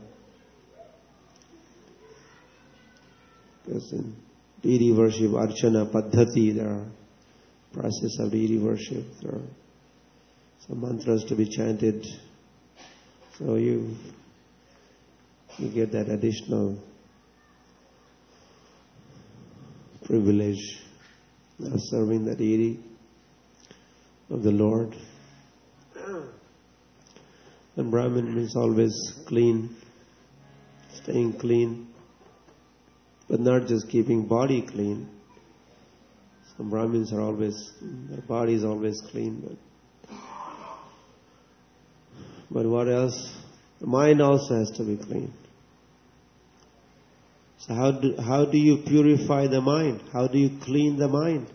Because in deity worship, Archana Paddhati, there are process of deity worship. There are some mantras to be chanted. So you you get that additional privilege of serving the deity of the Lord. And Brahmin means always clean, staying clean. But not just keeping body clean. Some Brahmins are always, their body is always clean. But, but what else? The mind also has to be clean. So how do, how do you purify the mind? How do you clean the mind?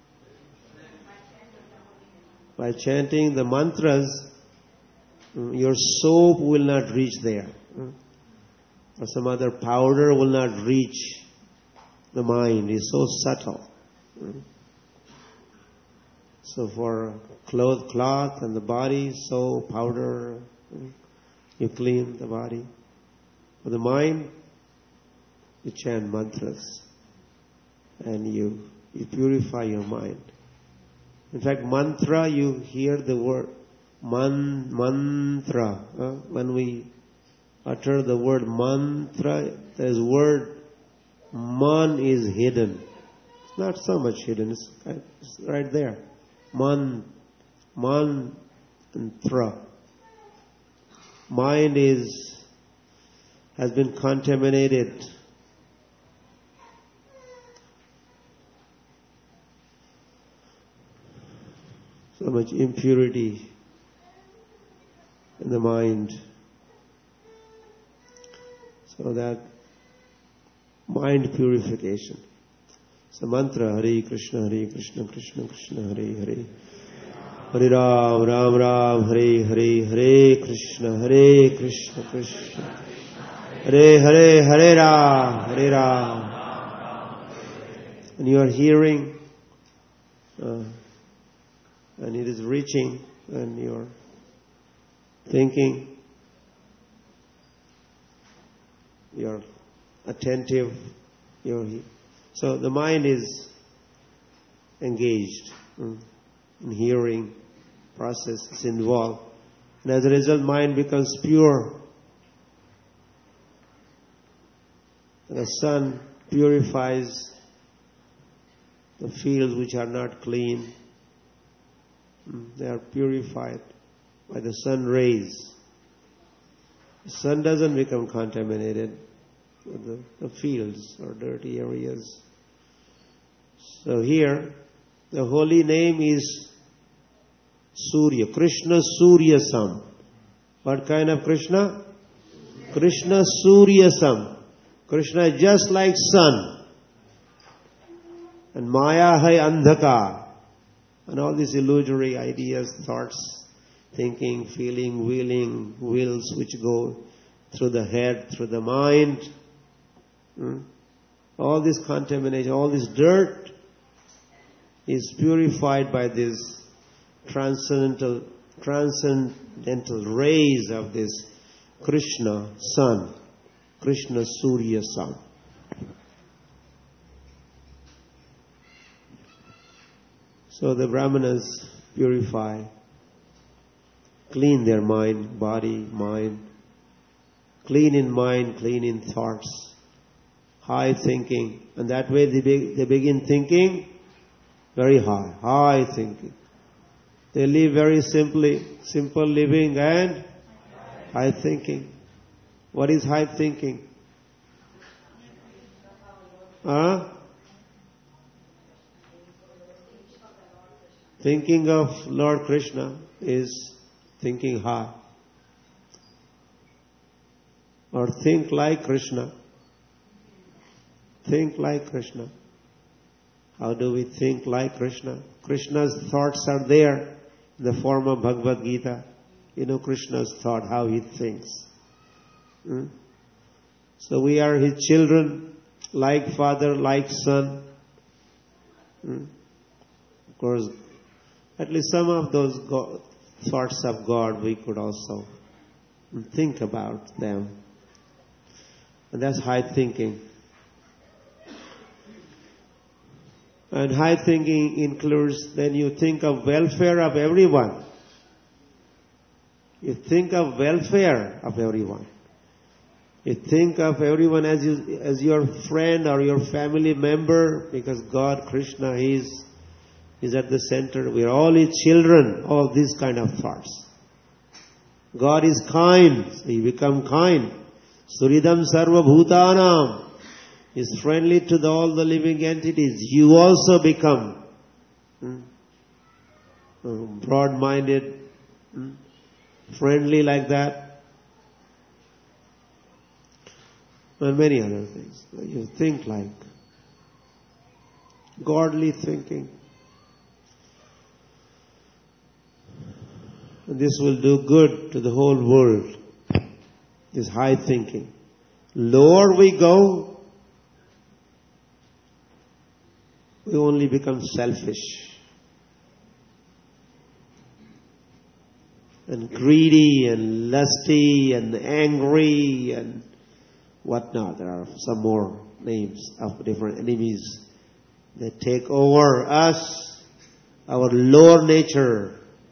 By chanting the mantras, your soap will not reach there. Or some other powder will not reach the mind. It's so subtle. So for cloth, cloth and the body, soap, powder, you clean the body. For the mind, you chant mantras and you, you purify your mind. In fact, mantra, you hear the word man, mantra. Huh? When we utter the word mantra, there's word man is hidden. It's not so much hidden, it's, it's right there. Man, mantra. Mind is has been contaminated. So much impurity in the mind. So that mind purification. So mantra, Hare Krishna, Hare Krishna, Krishna Krishna, Hare Hare. Hare Ram, Ram Ram, Hare Hare, Hare Krishna, Hare Krishna, Krishna. Hare Hare, Hare Ram, Hare Ram. And you are hearing, uh, and it is reaching, and you are thinking, you are attentive, you are he- so the mind is engaged mm, in hearing process, is involved, and as a result, mind becomes pure. The sun purifies the fields which are not clean. They are purified by the sun rays. The sun doesn't become contaminated with the, the fields or dirty areas. So here, the holy name is Surya, Krishna Surya Sam. What kind of Krishna? Krishna Surya Sam. Krishna is just like sun. And Maya hai Andhaka. And all these illusory ideas, thoughts, thinking, feeling, willing, wills which go through the head, through the mind. Hmm? All this contamination, all this dirt is purified by this transcendental, transcendental rays of this Krishna sun, Krishna Surya sun. So the Brahmanas purify, clean their mind, body, mind, clean in mind, clean in thoughts, high thinking. And that way they, be, they begin thinking very high, high thinking. They live very simply, simple living and high thinking. What is high thinking? Huh? Thinking of Lord Krishna is thinking high. Or think like Krishna. Think like Krishna. How do we think like Krishna? Krishna's thoughts are there in the form of Bhagavad Gita. You know Krishna's thought, how he thinks. Hmm? So we are his children, like father, like son. Hmm? Of course, at least some of those God, thoughts of God we could also think about them. And that's high thinking. And high thinking includes, then you think of welfare of everyone. You think of welfare of everyone. You think of everyone as you, as your friend or your family member, because God, Krishna, He is is at the center. We are all His children. All these kind of thoughts. God is kind. So you become kind. Suridam sarva bhutanam. Is friendly to the, all the living entities. You also become hmm, broad-minded, hmm, friendly like that. And many other things. You think like godly thinking. And this will do good to the whole world. This high thinking. Lower we go, we only become selfish and greedy and lusty and angry and whatnot. There are some more names of different enemies that take over us. Our lower nature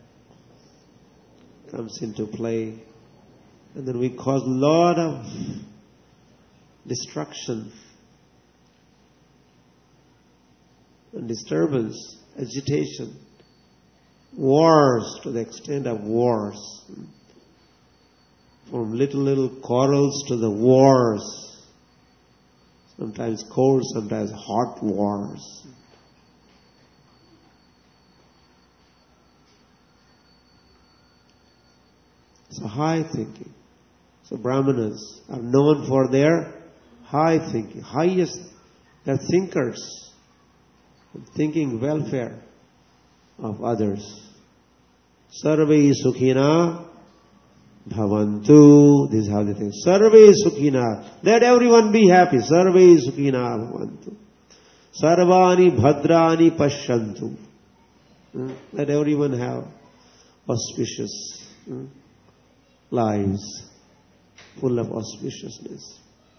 comes into play, and then we cause a lot of destruction and disturbance, agitation, wars to the extent of wars. from little, little quarrels to the wars. Sometimes cold, sometimes hot wars. So high thinking. So Brahmanas are known for their high thinking, highest, they're thinkers, thinking welfare of others. Sarve sukhina bhavantu. This is how they think. Sarve sukhina. Let everyone be happy. Sarve sukhina bhavantu. Sarvani bhadrani pashyantu. Hmm? Let everyone have auspicious hmm? lives, full of auspiciousness.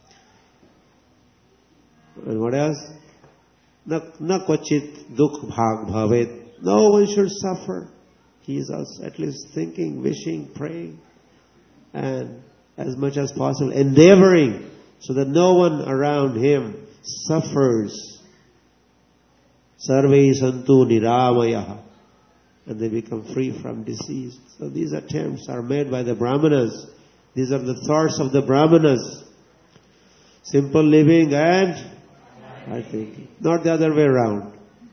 And what else? Na, na kvachit dukh bhag bhavet. No one should suffer. He is also at least thinking, wishing, praying, and as much as possible endeavoring so that no one around him suffers. Sarve santu niramayaha. And they become free from disease. So these attempts are made by the Brahmanas. These are the thoughts of the Brahmanas. Simple living and high thinking. Not the other way around.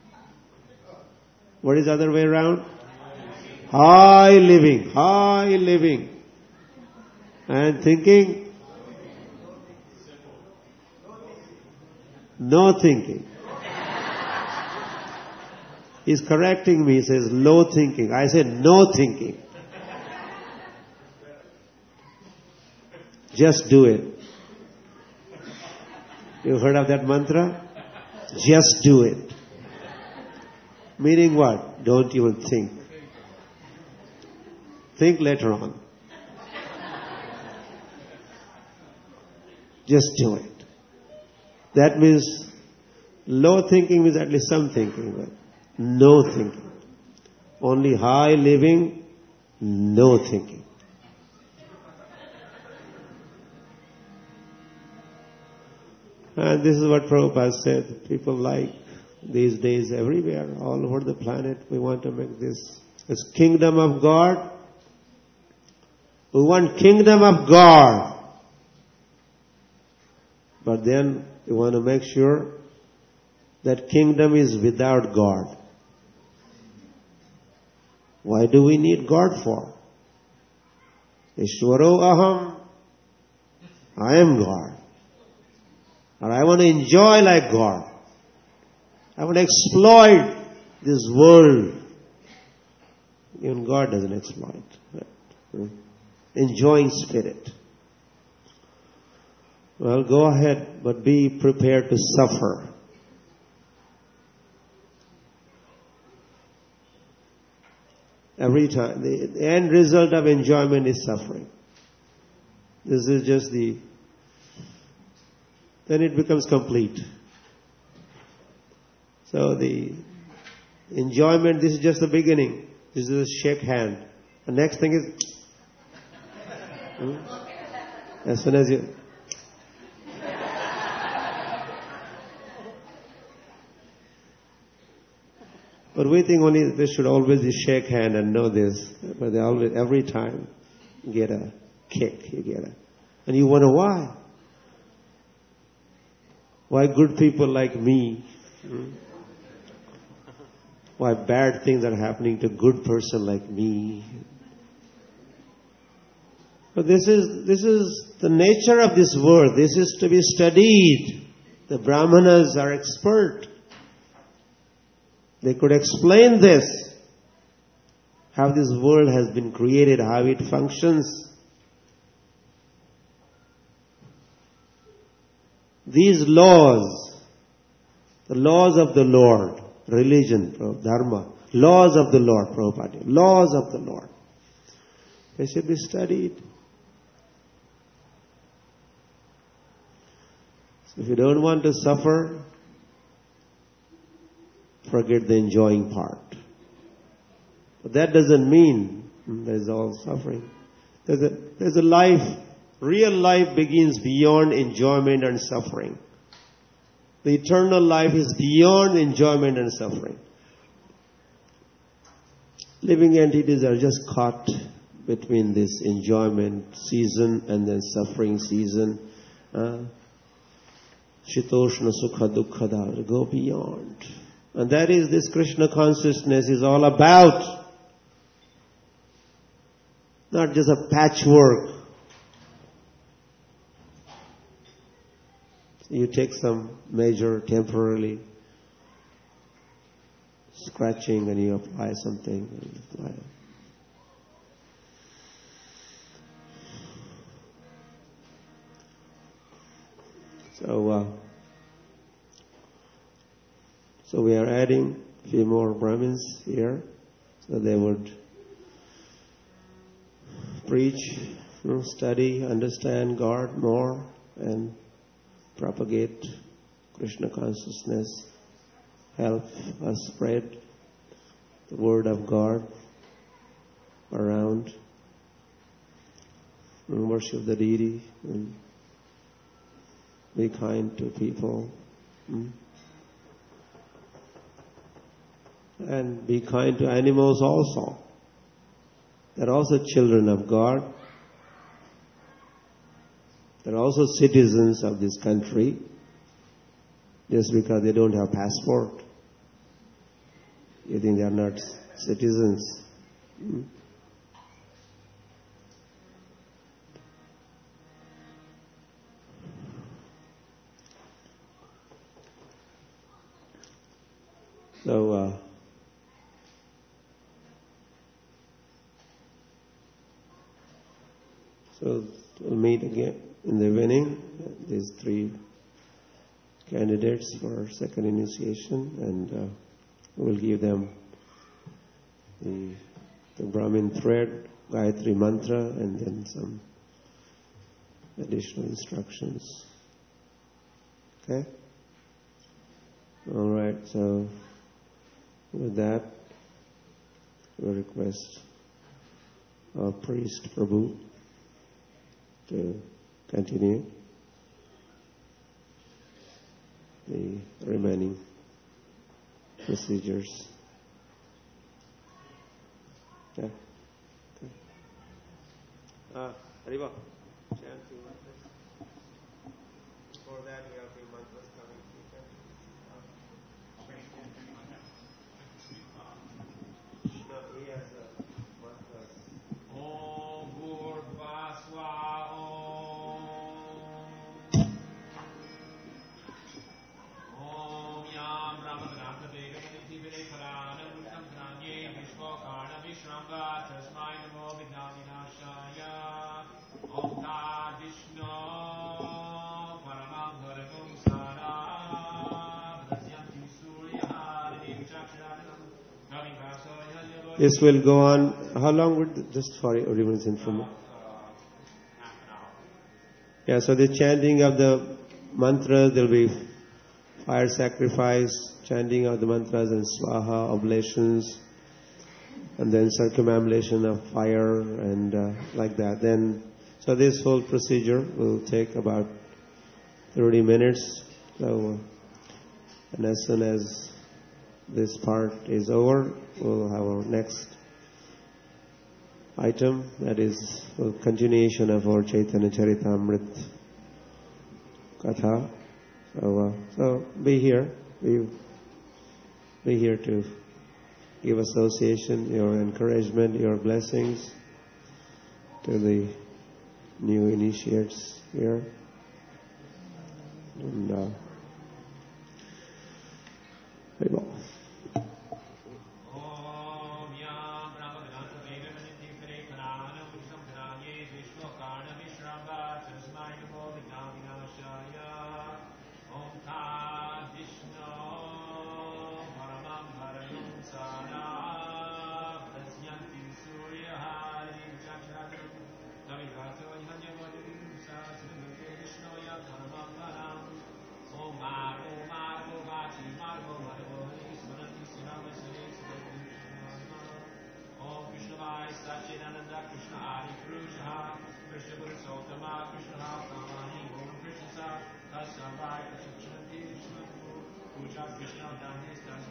What is the other way around? High living, high living. And thinking? No thinking. He's correcting me. He says low thinking. I said no thinking. Just do it. You heard of that mantra? Just do it. Meaning what? Don't even think. Think later on. Just do it. That means low thinking means at least some thinking, but no thinking. Only high living, no thinking. And this is what Prabhupada said. People like these days everywhere, all over the planet. We want to make this as kingdom of God. We want kingdom of God. But then we want to make sure that kingdom is without God. Why do we need God for? Ishvaro aham. I am God. Or I want to enjoy like God. I want to exploit this world. Even God doesn't exploit. Right? Enjoying spirit. Well, go ahead, but be prepared to suffer. Every time. The, the end result of enjoyment is suffering. This is just the... Then it becomes complete. So the enjoyment, this is just the beginning. This is a shake hand. The next thing is... Hmm? As soon as you... But we think only they should always be shake hand and know this. But they always, every time, you get a kick. You get a... And you wonder why? Why good people like me? Hmm? Why bad things are happening to good person like me? But this is this is the nature of this world. This is to be studied. The Brahmanas are expert. They could explain this. How this world has been created, how it functions. These laws, the laws of the Lord, religion, dharma, laws of the Lord, Prabhupada, laws of the Lord, they should be studied. So if you don't want to suffer, forget the enjoying part. But that doesn't mean there's all suffering. There's a, there's a life. Real life begins beyond enjoyment and suffering. The eternal life is beyond enjoyment and suffering. Living entities are just caught between this enjoyment season and then suffering season. Uh, Shitoshna Sukha Dukkha, go beyond. And that is this Krishna consciousness is all about. Not just a patchwork. You take some measure temporarily, scratching, and you apply something. And apply. So, uh, so we are adding a few more Brahmins here, so they would preach, you know, study, understand God more, and propagate Krishna consciousness, help us spread the word of God around, and worship the deity, and be kind to people, hmm? and be kind to animals also. They're also children of God. They're also citizens of this country, just because they don't have passport. You think they are not citizens? Hmm? So, uh, so we'll meet again in the evening. These three candidates for second initiation, and uh, we'll give them the, the Brahmin thread, Gayatri mantra, and then some additional instructions. Okay? All right, so with that, we request our priest Prabhu to continue the remaining procedures. Yeah. Okay. Ah, Hariva. Chanting mantras. Before that, we have the mantras coming. No, he has a mantras. Om Bhurvaswa Om Om Yam Brahmagrantha Devaniti Virekarana Murtam Granye Vishwakarna Vishramba Tasmai Namo Vidyavinashaya Om Tad Vishnu Paramam Bharagam Sara Bhadasyanti Surya Harinim Chaksharanam Kavim This will go on. How long would just for everyone's information? Yeah, so the chanting of the mantras, there will be fire sacrifice, chanting of the mantras and swaha, oblations, and then circumambulation of fire and uh, like that. Then, so this whole procedure will take about thirty minutes. So, and as soon as this part is over, we'll have our next item, that is a continuation of our Chaitanya Charitamrita Katha. So, uh, so be here. Be, be here to give association, your encouragement, your blessings to the new initiates here. And uh, there you go.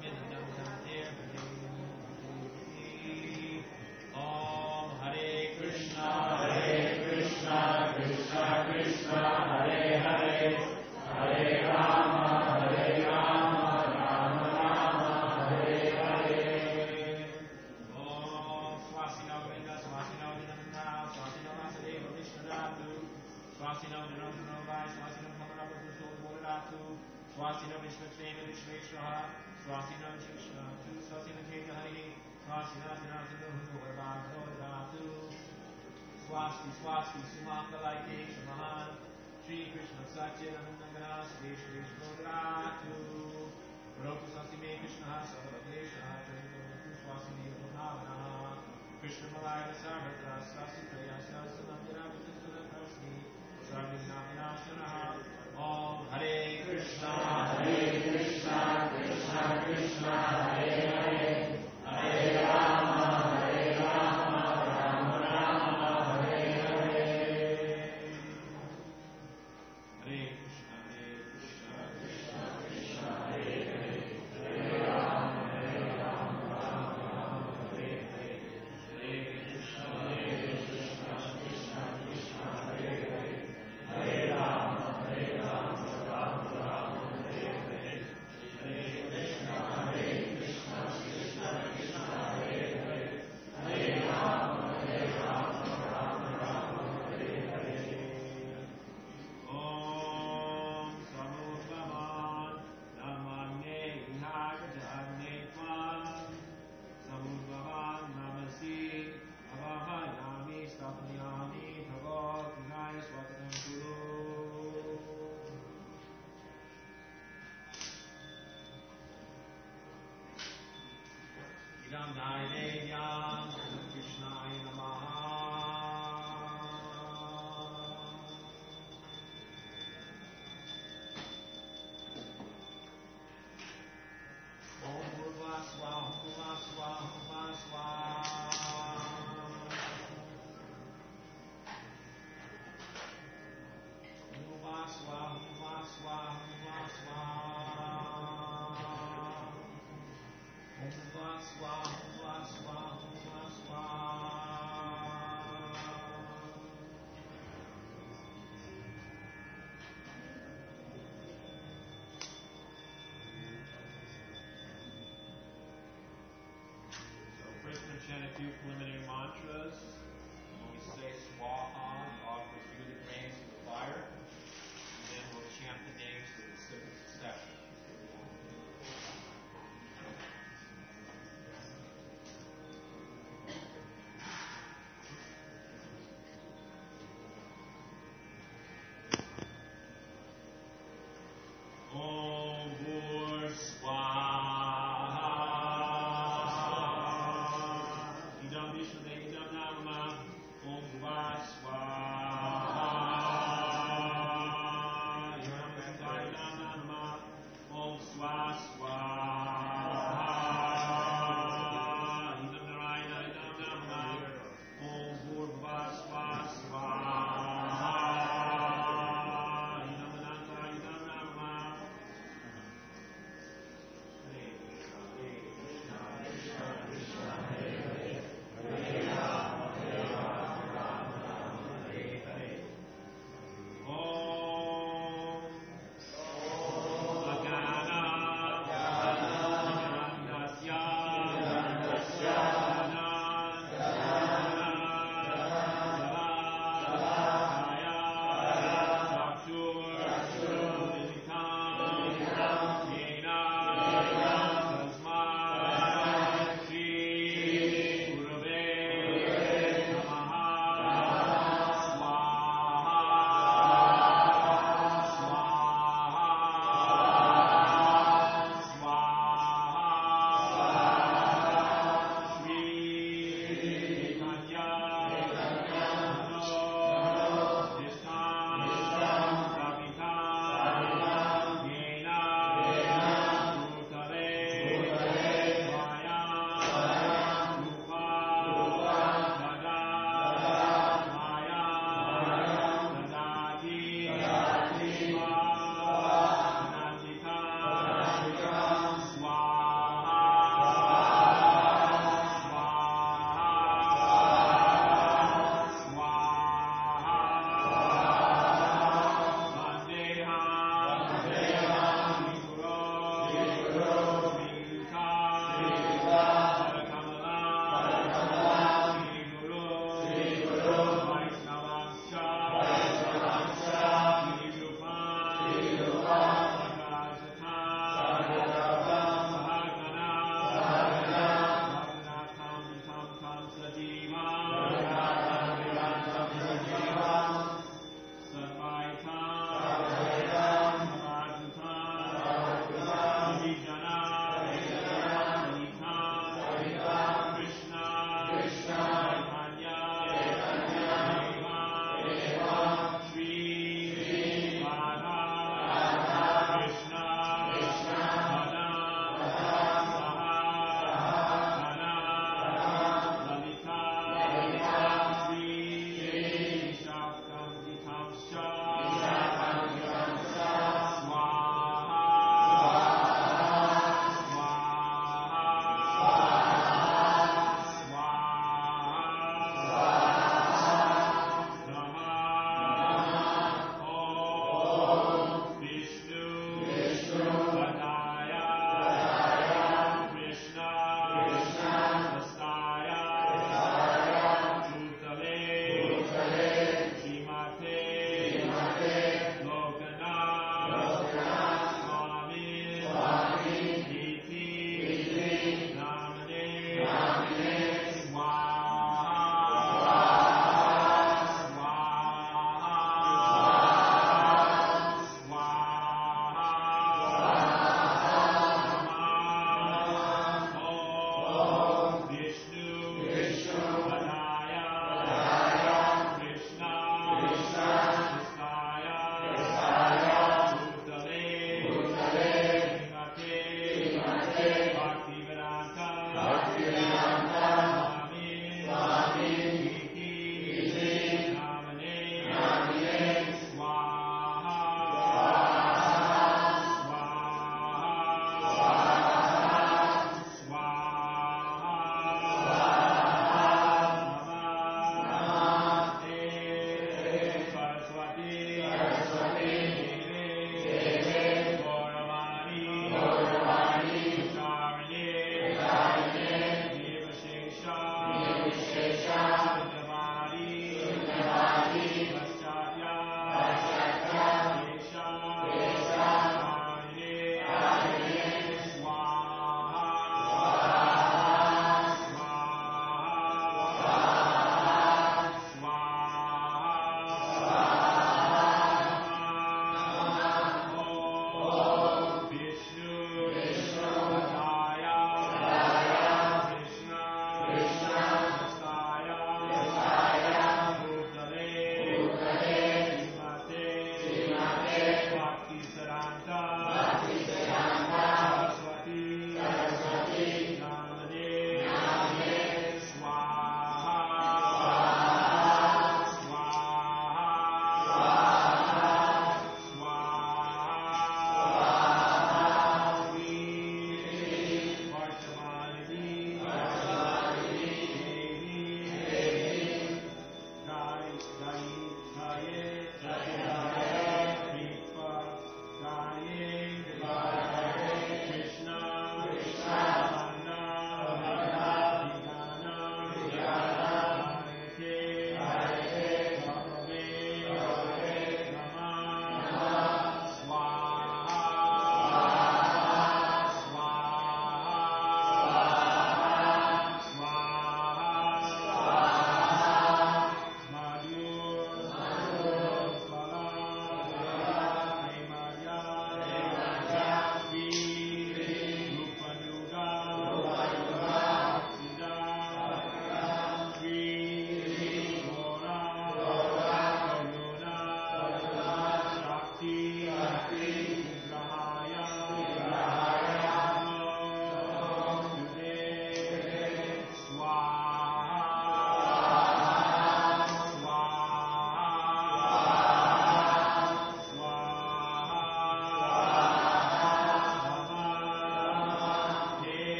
Om Hare Krishna. Swastina Vishwasena Vishweshwaha, Swastina Vishweshwaha, Swastina Keta Hari, Swastina Vinasana Varbhagavado Dhatu, Swasti Swasti Sumakalaite Shamahan, Shri Krishna Satyanandana Shri Shri Shrodhatu, Roku Sasime Krishna Sarvadesha, Swasime Bhavana, Krishna Malaya Sarvatra, Swasti Prayasa Salamdra Vitasana Prasni, Sarvina Vinashanaha, Om Hare Krishna, Hare Krishna, Krishna Krishna, Hare Hare, Hare Rama, Hare Rama, Rama Rama, Hare Hare. Hare Krishna, Hare Krishna, Krishna Krishna, Hare Hare, Hare Rama, Hare Rama, Rama Rama, Hare Hare. Hare Krishna, Hare Krishna, Krishna Krishna, Hare Hare, Hare Rama, Hare Rama, Rama Rama, Hare Hare. Hare Krishna, Hare Krishna, Krishna Krishna, Hare Hare, Hare Rama, Hare Rama, Rama Rama, Hare Hare. Om Samudvaman Namane Vihajane Tvam Samudvaman Namasi Avahayami Stapniyami Bhagavad Vinaya Swatam Kuru. Idam Naivedyam Krishnaya Namaha. Om Bhurva Swaha Bhurva Swaha Bhurva Swaha. Bhurva Swaha Bhurva Swaha Bhurva Swaha. Om Bhurva Swaha Bhurva Swaha Bhurva Swaha. So first we're going to chant a few preliminary mantras. When we say Swaha, we offer Vedic grains to the fire. And then we'll chant the names in simple succession. Om